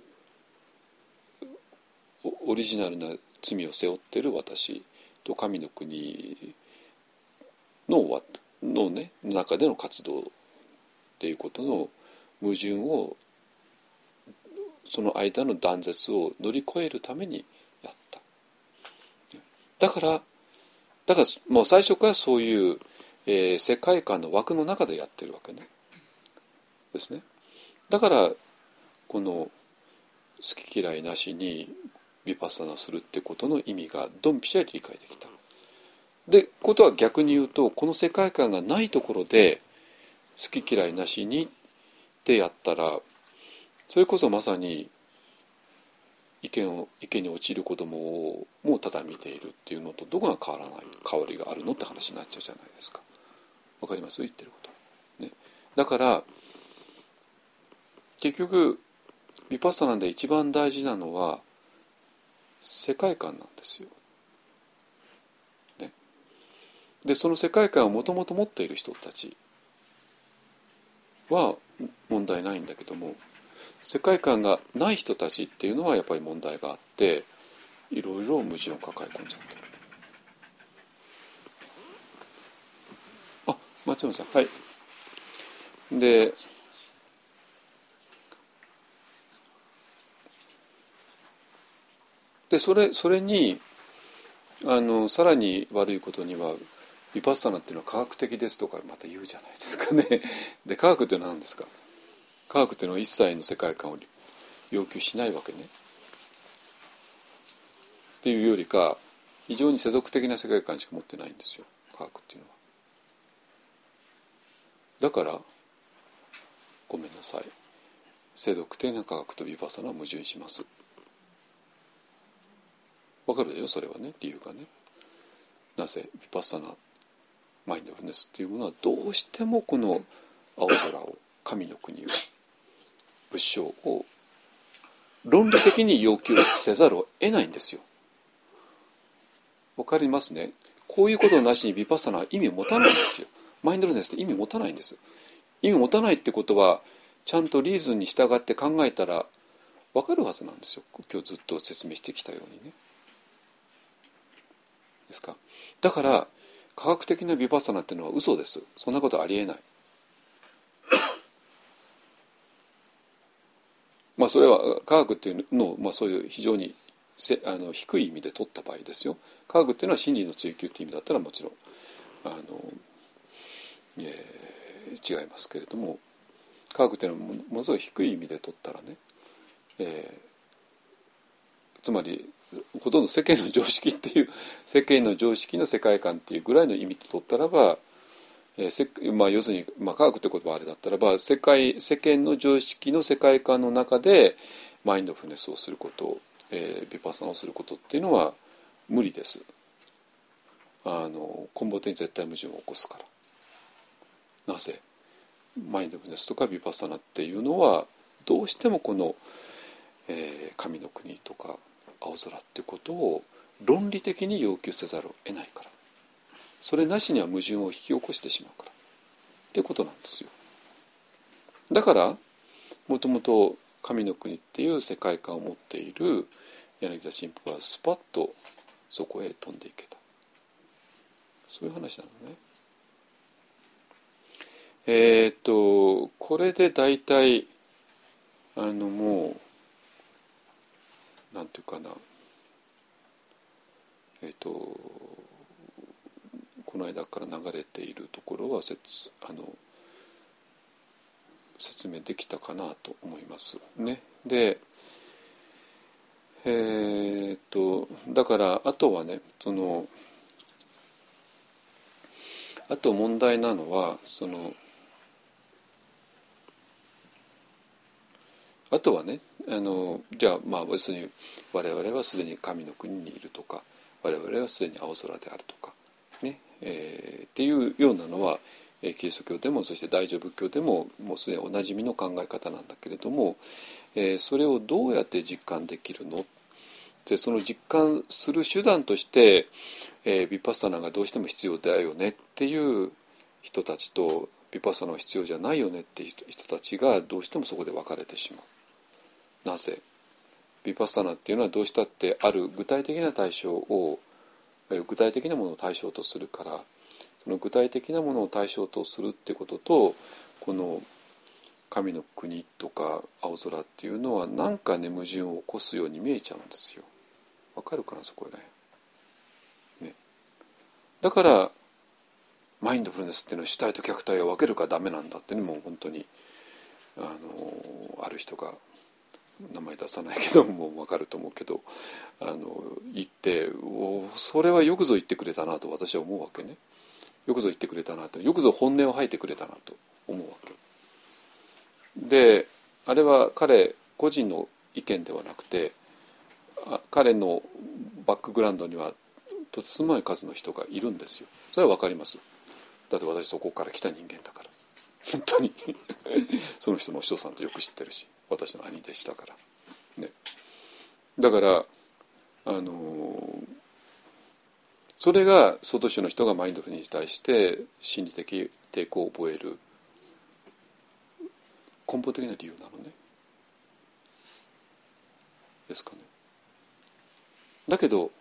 オリジナルな罪を背負っている私と神の国のの、ね、中での活動っていうことの矛盾を、その間の断絶を乗り越えるためにやった。だからだからもう最初からそういう、えー、世界観の枠の中でやってるわけねですね。だからこの好き嫌いなしにヴィパッサナするってことの意味がドンピシャリ理解できた。でことは逆に言うと、この世界観がないところで好き嫌いなしにってやったら、それこそまさに池を池に落ちる子供をもうただ見ているっていうのとどこが変わらない変わりがあるのって話になっちゃうじゃないですか。わかります言ってること、ね、だから結局ヴィパッサナで一番大事なのは世界観なんですよ、ね、でその世界観をもともと持っている人たちは問題ないんだけども、世界観がない人たちっていうのはやっぱり問題があって、いろいろ矛盾を抱え込んじゃってる。あ、松山さん、はい。ででそれそれにあのさらに悪いことには、ヴィパッサナっていうのは科学的ですとかまた言うじゃないですかね。で科学っていうのは何ですか。科学っていうのは一切の世界観を要求しないわけね。っていうよりか、非常に世俗的な世界観しか持ってないんですよ、科学っていうのは。だからごめんなさい、世俗的な科学とヴィパッサナは矛盾します。わかるでしょ、それはね、理由がね。なぜヴィパッサナ、マインドフルネスっていうものはどうしてもこの青空を、神の国を、仏性を論理的に要求せざるを得ないんですよ。わかりますね。こういうことなしにヴィパッサナは意味を持たないんですよ。マインドフルネスって意味を持たないんです。意味を持たないってことは、ちゃんとリーズンに従って考えたらわかるはずなんですよ。今日ずっと説明してきたようにね。ですか。だから科学的なヴィパッサナっていうのは嘘です。そんなことありえない。まあそれは科学っていうのを、まあ、そういう非常にせあの低い意味で取った場合ですよ。科学っていうのは真理の追求っていう意味だったらもちろんあの、えー、違いますけれども、科学っていうのはものすごい低い意味で取ったらね、えー、つまりほとんど世間の常識っていう世間の常識の世界観っていうぐらいの意味で取ったらば、えーまあ、要するに、まあ、科学って言葉あれだったらば世界世間の常識の世界観の中でマインドフルネスをすること、えー、ヴィパッサナをすることっていうのは無理です。あの根本的に絶対矛盾を起こすから。なぜマインドフルネスとかヴィパッサナっていうのはどうしてもこの、えー、神の国とか青空っていうことを論理的に要求せざるを得ないから、それなしには矛盾を引き起こしてしまうからっていうことなんですよ。だからもともと神の国っていう世界観を持っている柳田神父はスパッとそこへ飛んでいけた、そういう話なのね。えー、っとこれで大体あのもうなんていうかな、えー、っとこの間から流れているところは説あの説明できたかなと思いますね。で、えー、っとだからあとはね、そのあと問題なのはそのあとはね、あのじゃあまあ要するに我々はすでに神の国にいるとか、我々はすでに青空であるとかね、えー、っていうようなのは、えー、キリスト教でもそして大乗仏教でももうすでにおなじみの考え方なんだけれども、えー、それをどうやって実感できるので、その実感する手段として、えー、ヴィパッサナがどうしても必要だよねっていう人たちと、ヴィパッサナは必要じゃないよねっていう人たちがどうしてもそこで分かれてしまう。なぜヴィパッサナっていうのはどうしたってある具体的な対象を具体的なものを対象とするから、その具体的なものを対象とするってこととこの神の国とか青空っていうのは何かね矛盾を起こすように見えちゃうんですよ。わかるかなそこね。ね。だからマインドフルネスっていうのは主体と客体を分けるからダメなんだってね、もう本当にあのある人が名前出さないけどもう分かると思うけど、あの言っておそれはよくぞ言ってくれたなと私は思うわけね。よくぞ言ってくれたなと、よくぞ本音を吐いてくれたなと思うわけで、あれは彼個人の意見ではなくて、彼のバックグラウンドにはとてつもない数の人がいるんですよ。それは分かります。だって私そこから来た人間だから本当にその人のお師匠さんとよく知ってるし私の兄弟子だから、ね、だからあのそれが外州の人がマインドフルに対して心理的抵抗を覚える根本的な理由なのね。ですかね。だけど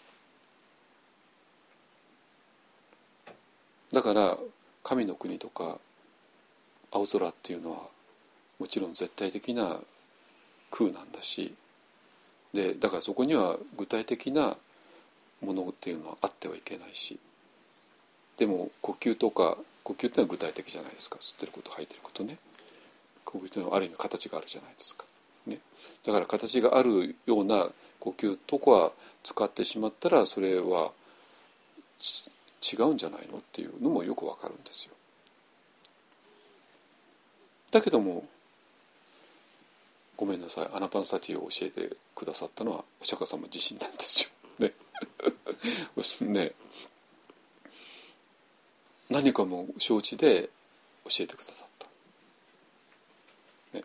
だから神の国とか青空っていうのはもちろん絶対的な空なんだし、でだからそこには具体的なものっていうのはあってはいけないし、でも呼吸とか呼吸っていうのは具体的じゃないですか。吸ってること吐いてることね。呼吸っていうのはある意味形があるじゃないですか、ね、だから形があるような呼吸とかは使ってしまったらそれは違うんじゃないのっていうのもよくわかるんですよ。だけどもごめんなさい、アナパナサティを教えてくださったのはお釈迦様自身なんですよ。ねね、何かも承知で教えてくださった、ね、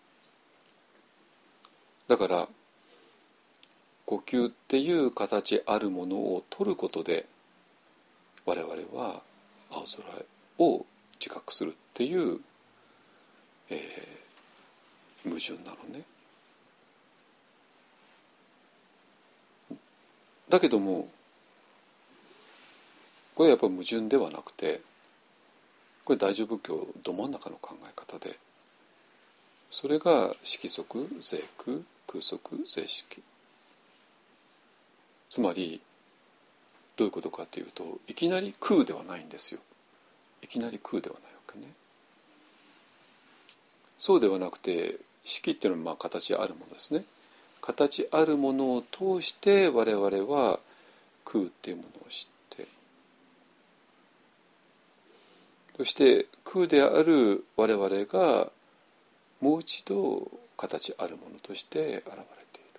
だから呼吸っていう形あるものを取ることで我々は青空を自覚するっていう、えー、矛盾なのね。だけどもこれはやっぱり矛盾ではなくて、これ大乗仏教ど真ん中の考え方で、それが色即是空空即是色。つまりどういうことかというと、いきなり空ではないんですよ。いきなり空ではないわけね。そうではなくて、色っていうのはまあ形あるものですね。形あるものを通して我々は空っていうものを知って、そして空である我々がもう一度形あるものとして現れている、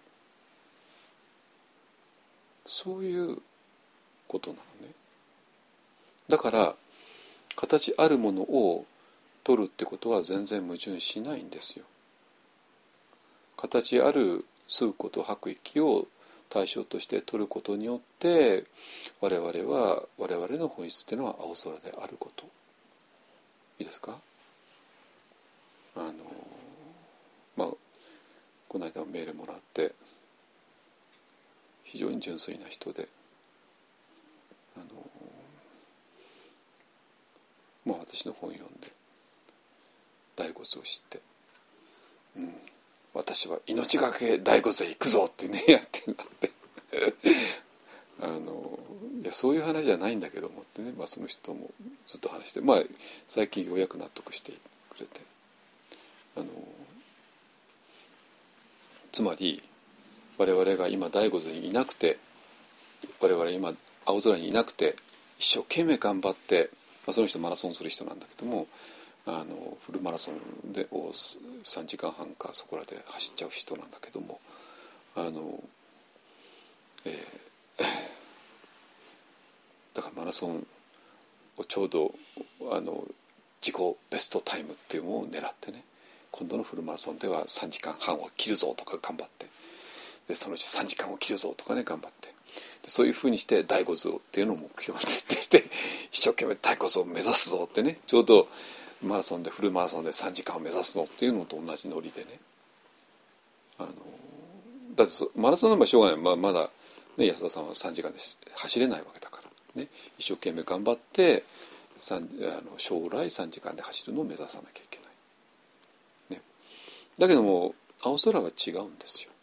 そういうことなのね。だから形あるものを取るってことは全然矛盾しないんですよ。形ある吸うこと吐く息を対象として取ることによって我々は我々の本質っていうのは青空であること。いいですか。あのまあこの間メールもらって非常に純粋な人で、あのまあ私の本読んで大骨を知って、うん、私は命がけ大骨へ行くぞってねやってなってあのいやそういう話じゃないんだけどもってね、まあ、その人ともずっと話して、まあ最近ようやく納得してくれて、あのつまり我々が今大骨にいなくて、我々今青空にいなくて一生懸命頑張って、まあ、その人マラソンする人なんだけども、あのフルマラソンでをさんじかんはんかそこらで走っちゃう人なんだけども、あの、えー、だからマラソンをちょうどあの自己ベストタイムっていうのを狙ってね、今度のフルマラソンではさんじかんはんを切るぞとか頑張って、でそのうちさんじかんを切るぞとかね頑張って、でそういうふうにして大骨をっていうのを目標にして一生懸命大骨を目指すぞってね、ちょうどマラソンでフルマラソンでさんじかんを目指すのっていうのと同じノリでね、あのだってマラソンの場合しょうがない、まあ、まだ、ね、安田さんはさんじかんで走れないわけだから、ね、一生懸命頑張ってあの将来さんじかんで走るのを目指さなきゃいけない、ね、だけども青空は違うんですよ、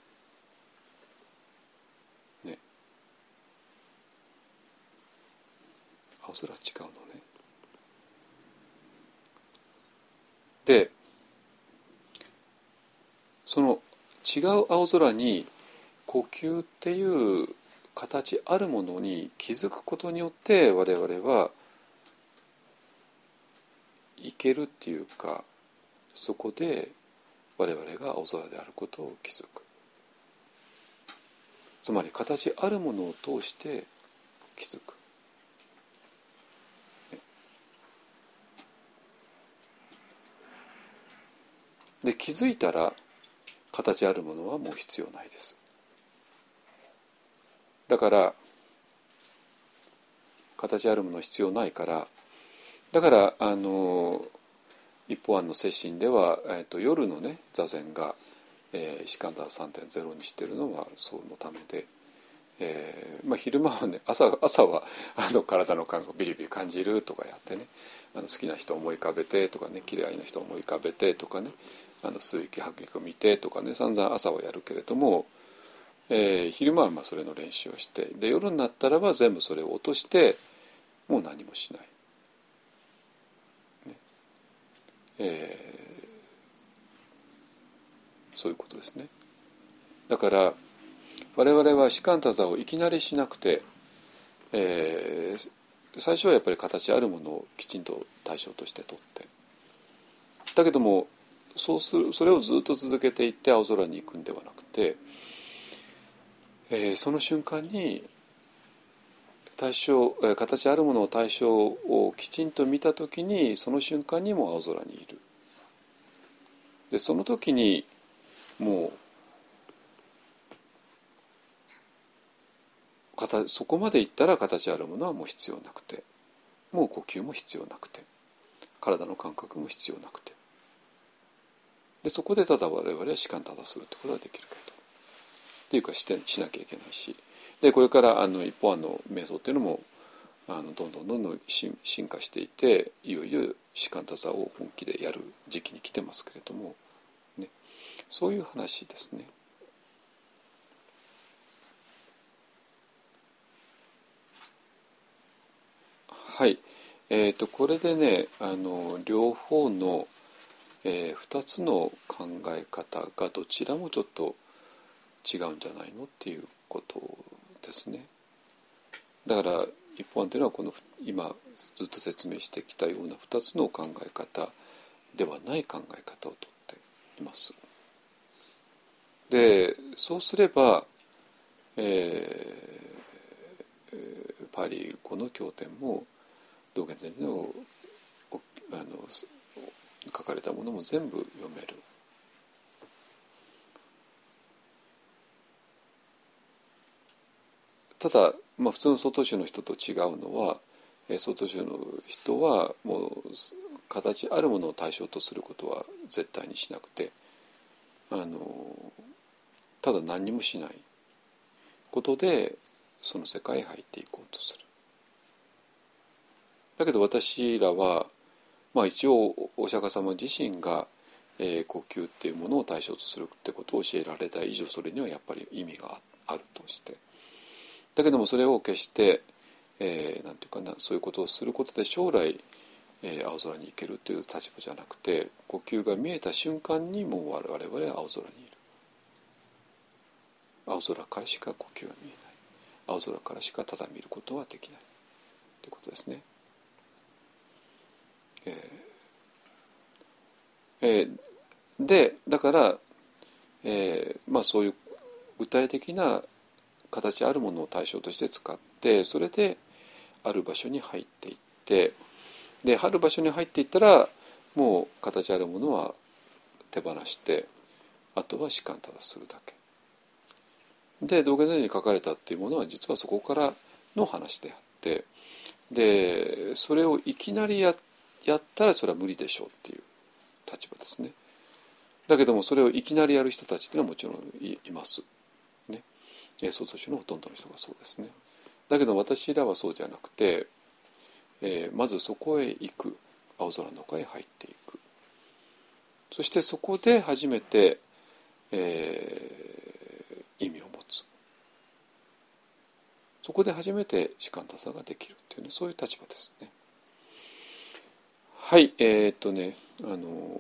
ね、青空は違うのね。でその違う青空に呼吸っていう形あるものに気づくことによって我々は生けるっていうか、そこで我々が青空であることを気づく。つまり形あるものを通して気づく。で気づいたら形あるものはもう必要ないです。だから形あるもの必要ないから、だからあの一方案の摂心では、えー、と夜のね座禅が、えー、シカンダ さんてんゼロ にしてるのはそのためで、えーまあ、昼間はね 朝, 朝はあの体の感覚をビリビリ感じるとかやってね、あの好きな人を思い浮かべてとかね、嫌いな人を思い浮かべてとかね、あの吸う息吐く息を見てとかね、散々朝はやるけれども、えー、昼間はまあそれの練習をして、で夜になったらば全部それを落としてもう何もしない、ねえー、そういうことですね。だから我々はシカンタ座をいきなりしなくて、えー、最初はやっぱり形あるものをきちんと対象として取って、だけどもそうするそれをずっと続けていって青空に行くんではなくて、えー、その瞬間に対象、えー、形あるものを対象をきちんと見たときに、その瞬間にも青空にいる。でその時にもうそこまでいったら形あるものはもう必要なくて、もう呼吸も必要なくて、体の感覚も必要なくて、でそこでただ我々は士官ただするってことができるけどっていうかしてしなきゃいけないし、でこれからあの一方あの瞑想っていうのもあのどんどんどんどん進化していて、いよいよ士官た座を本気でやる時期に来てますけれども、ね、そういう話ですね。はい、えー、とこれでね、あの両方の、えー、ふたつの考え方がどちらもちょっと違うんじゃないのっていうことですね。だから一方案というのはこの今ずっと説明してきたようなふたつの考え方ではない考え方をとっています。でそうすれば、えー、パリ語の経典も道元禅師のあの書かれたものも全部読める。ただ、まあ、普通の曹洞宗の人と違うのは、曹洞宗の人はもう形あるものを対象とすることは絶対にしなくて、あのただ何にもしないことでその世界へ入っていこうとする。だけど私らは、まあ、一応お釈迦様自身が、えー、呼吸っていうものを対象とするってことを教えられた以上、それにはやっぱり意味があるとして、だけどもそれを決して、えー、なんていうかな、そういうことをすることで将来、えー、青空に行けるという立場じゃなくて、呼吸が見えた瞬間にもう我々は青空にいる。青空からしか呼吸は見えない。青空からしかただ見ることはできないということですね。えーえー、でだから、えーまあ、そういう具体的な形あるものを対象として使って、それである場所に入っていって、である場所に入っていったらもう形あるものは手放して、あとは士官ただするだけで、道元禅師に書かれたっていうものは実はそこからの話であって、でそれをいきなり や, やったらそれは無理でしょうっていう立場ですね。だけどもそれをいきなりやる人たちっていうのはもちろん い, いますね。曹洞宗のほとんどの人がそうですね。だけど私らはそうじゃなくて、えー、まずそこへ行く、青空の中へ入っていく、そしてそこで初めて、えー、意味を持つ、そこで初めて士官多さができるっていうね、そういう立場ですね。はい、えー、っとねあの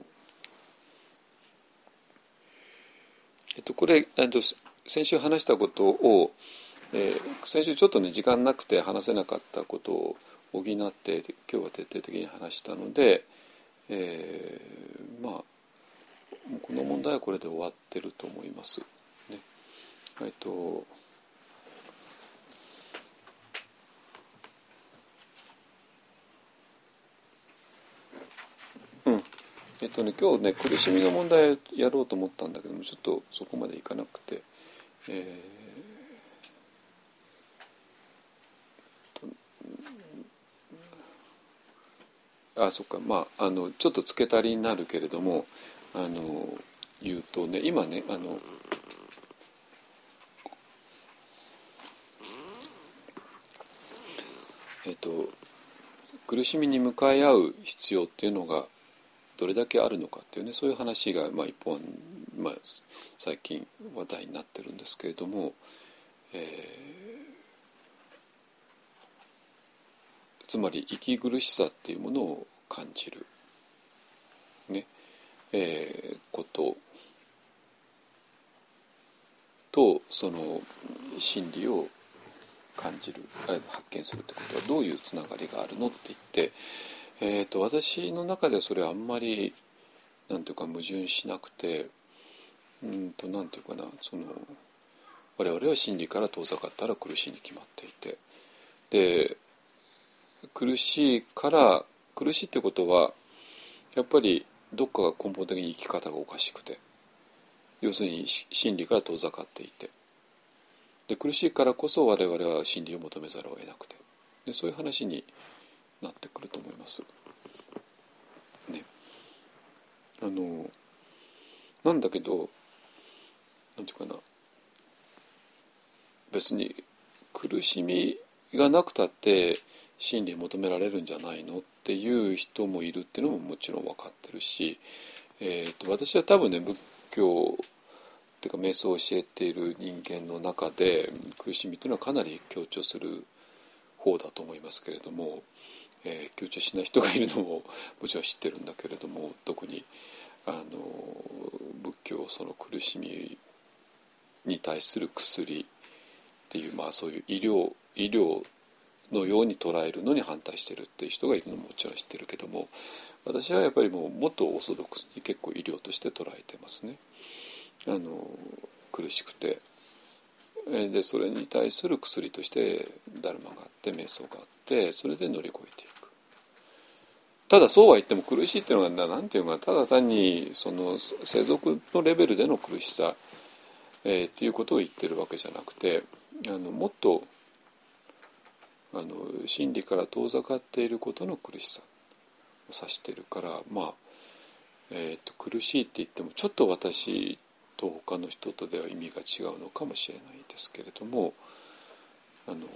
えっとこれえっと先週話したことを、えー、先週ちょっとね時間なくて話せなかったことを補って今日は徹底的に話したので、えー、まあこの問題はこれで終わってると思います、ね。えっとうんえっとね今日ね苦しみの問題やろうと思ったんだけどもちょっとそこまでいかなくて、えー、あそっかまああのちょっと付け足りになるけれどもあの言うとね今ねあのえっと苦しみに向かい合う必要っていうのがどれだけあるのかっていうねそういう話が、まあ、一本、まあ、最近話題になってるんですけれども、えー、つまり息苦しさっていうものを感じる、ねえー、こととその真理を感じる発見するってことはどういうつながりがあるのって言って、えー、と私の中ではそれはあんまりなんていうか矛盾しなくてうんとなんていうかなその我々は真理から遠ざかったら苦しいに決まっていてで苦しいから苦しいってことはやっぱりどっかが根本的に生き方がおかしくて要するに真理から遠ざかっていてで苦しいからこそ我々は真理を求めざるを得なくてでそういう話になってくると思います。ね、あのなんだけどなんていうかな別に苦しみがなくたって真理を求められるんじゃないのっていう人もいるっていうのももちろん分かってるし、えー、と私は多分ね仏教っていうか瞑想を教えている人間の中で苦しみというのはかなり強調する方だと思いますけれども、えー、強調しない人がいるのももちろん知ってるんだけれども特にあの仏教その苦しみに対する薬っていう、まあ、そういう医療、医療のように捉えるのに反対してるっていう人がいるのももちろん知ってるけども私はやっぱりもうもっとオーソドックスに結構医療として捉えてますね。あの苦しくてでそれに対する薬としてダルマがあって瞑想があってそれで乗り越えていく。ただそうは言っても苦しいっていうのが何ていうのかただ単にその世俗のレベルでの苦しさ、えー、っていうことを言ってるわけじゃなくてあのもっとあの真理から遠ざかっていることの苦しさを指しているからまあ、えー、と苦しいって言ってもちょっと私と他の人とでは意味が違うのかもしれないですけれどもあの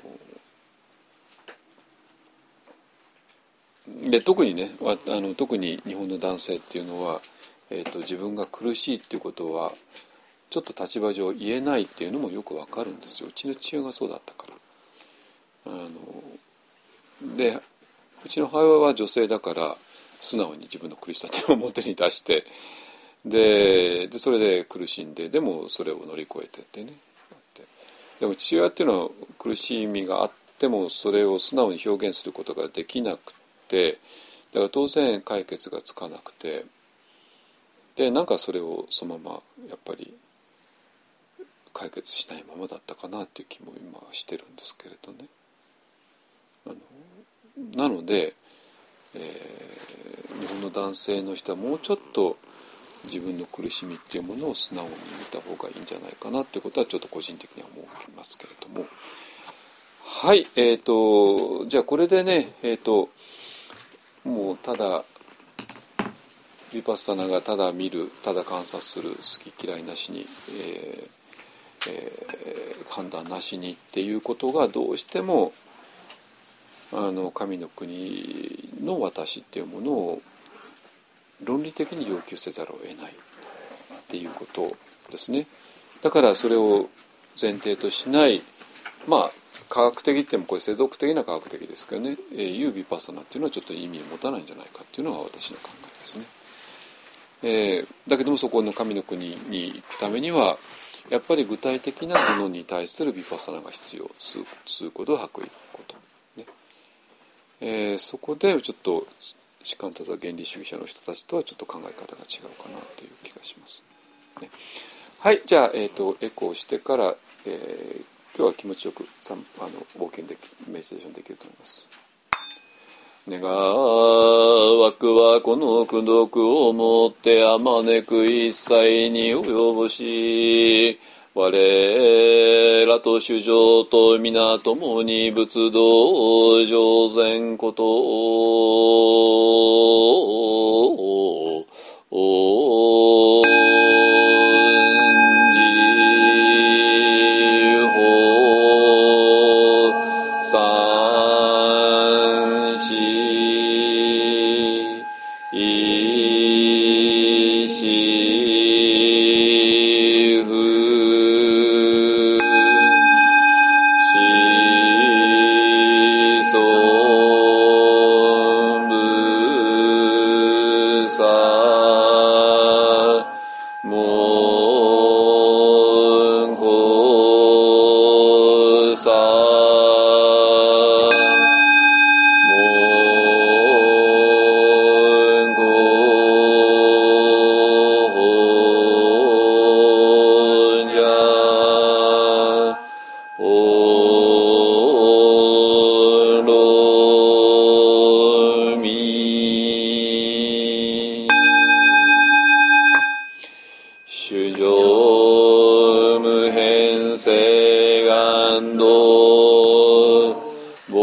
で特にねあの特に日本の男性っていうのは、えー、と自分が苦しいっていうことはちょっと立場上言えないっていうのもよくわかるんですよ。うちの父親がそうだったから。あのでうちの母親は女性だから素直に自分の苦しさっていうのを表に出してででそれで苦しんででもそれを乗り越えてってねでも父親っていうのは苦しみがあってもそれを素直に表現することができなくてだから当然解決がつかなくてでなんかそれをそのままやっぱり解決しないままだったかなっていう気も今はしてるんですけれどね。あのなので、えー、日本の男性の人はもうちょっと自分の苦しみっていうものを素直に見た方がいいんじゃないかなっていうことはちょっと個人的には思いますけれどもはいえーとじゃあこれでねえーともうただヴィパッサナがただ見るただ観察する好き嫌いなしに、えーえー、判断なしにっていうことがどうしてもあの神の国の私っていうものを論理的に要求せざるを得ないっていうことですね。だからそれを前提としないまあ科学的って言ってもこれ世俗的な科学的ですけどね、えー、いうヴィパッサナっていうのはちょっと意味を持たないんじゃないかっていうのが私の考えですね。えー、だけどもそこの神の国に行くためにはやっぱり具体的なものに対するヴィパッサナが必要数個で吐くこと、ねえー、そこでちょっとシカンタザ原理主義者の人たちとはちょっと考え方が違うかなという気がします、ね、はいじゃあ、えーと、エコーしてから、えー、今日は気持ちよくあのウォーキングできメディテーションできると思います。 願わくはこの功徳をもってあまねく一切に及ぼし、我らと主上と皆共に仏道上善ことをおんじほさんしいしふしそぶさもんこさもんこじゃおろみ主上無変性願道煩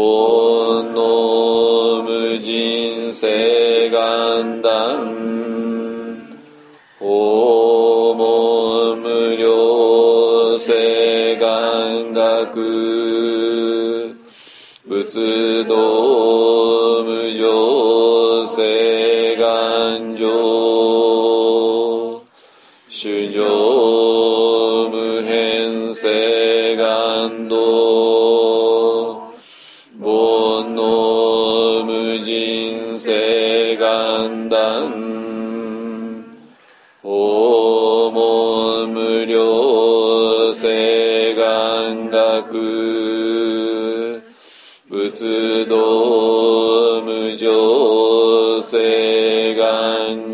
悩無人性願断訪問無量性願学仏道無常性願上主上無変性願道煩悩無人性願断訪問無量性願学仏道無常性願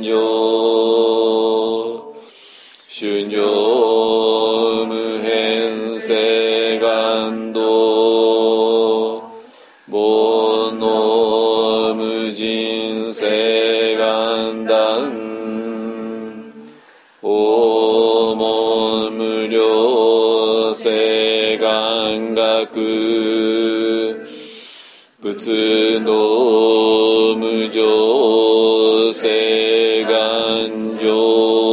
上主上無変性願道煩悩無人性願断訪問無量性願学仏道無常性願上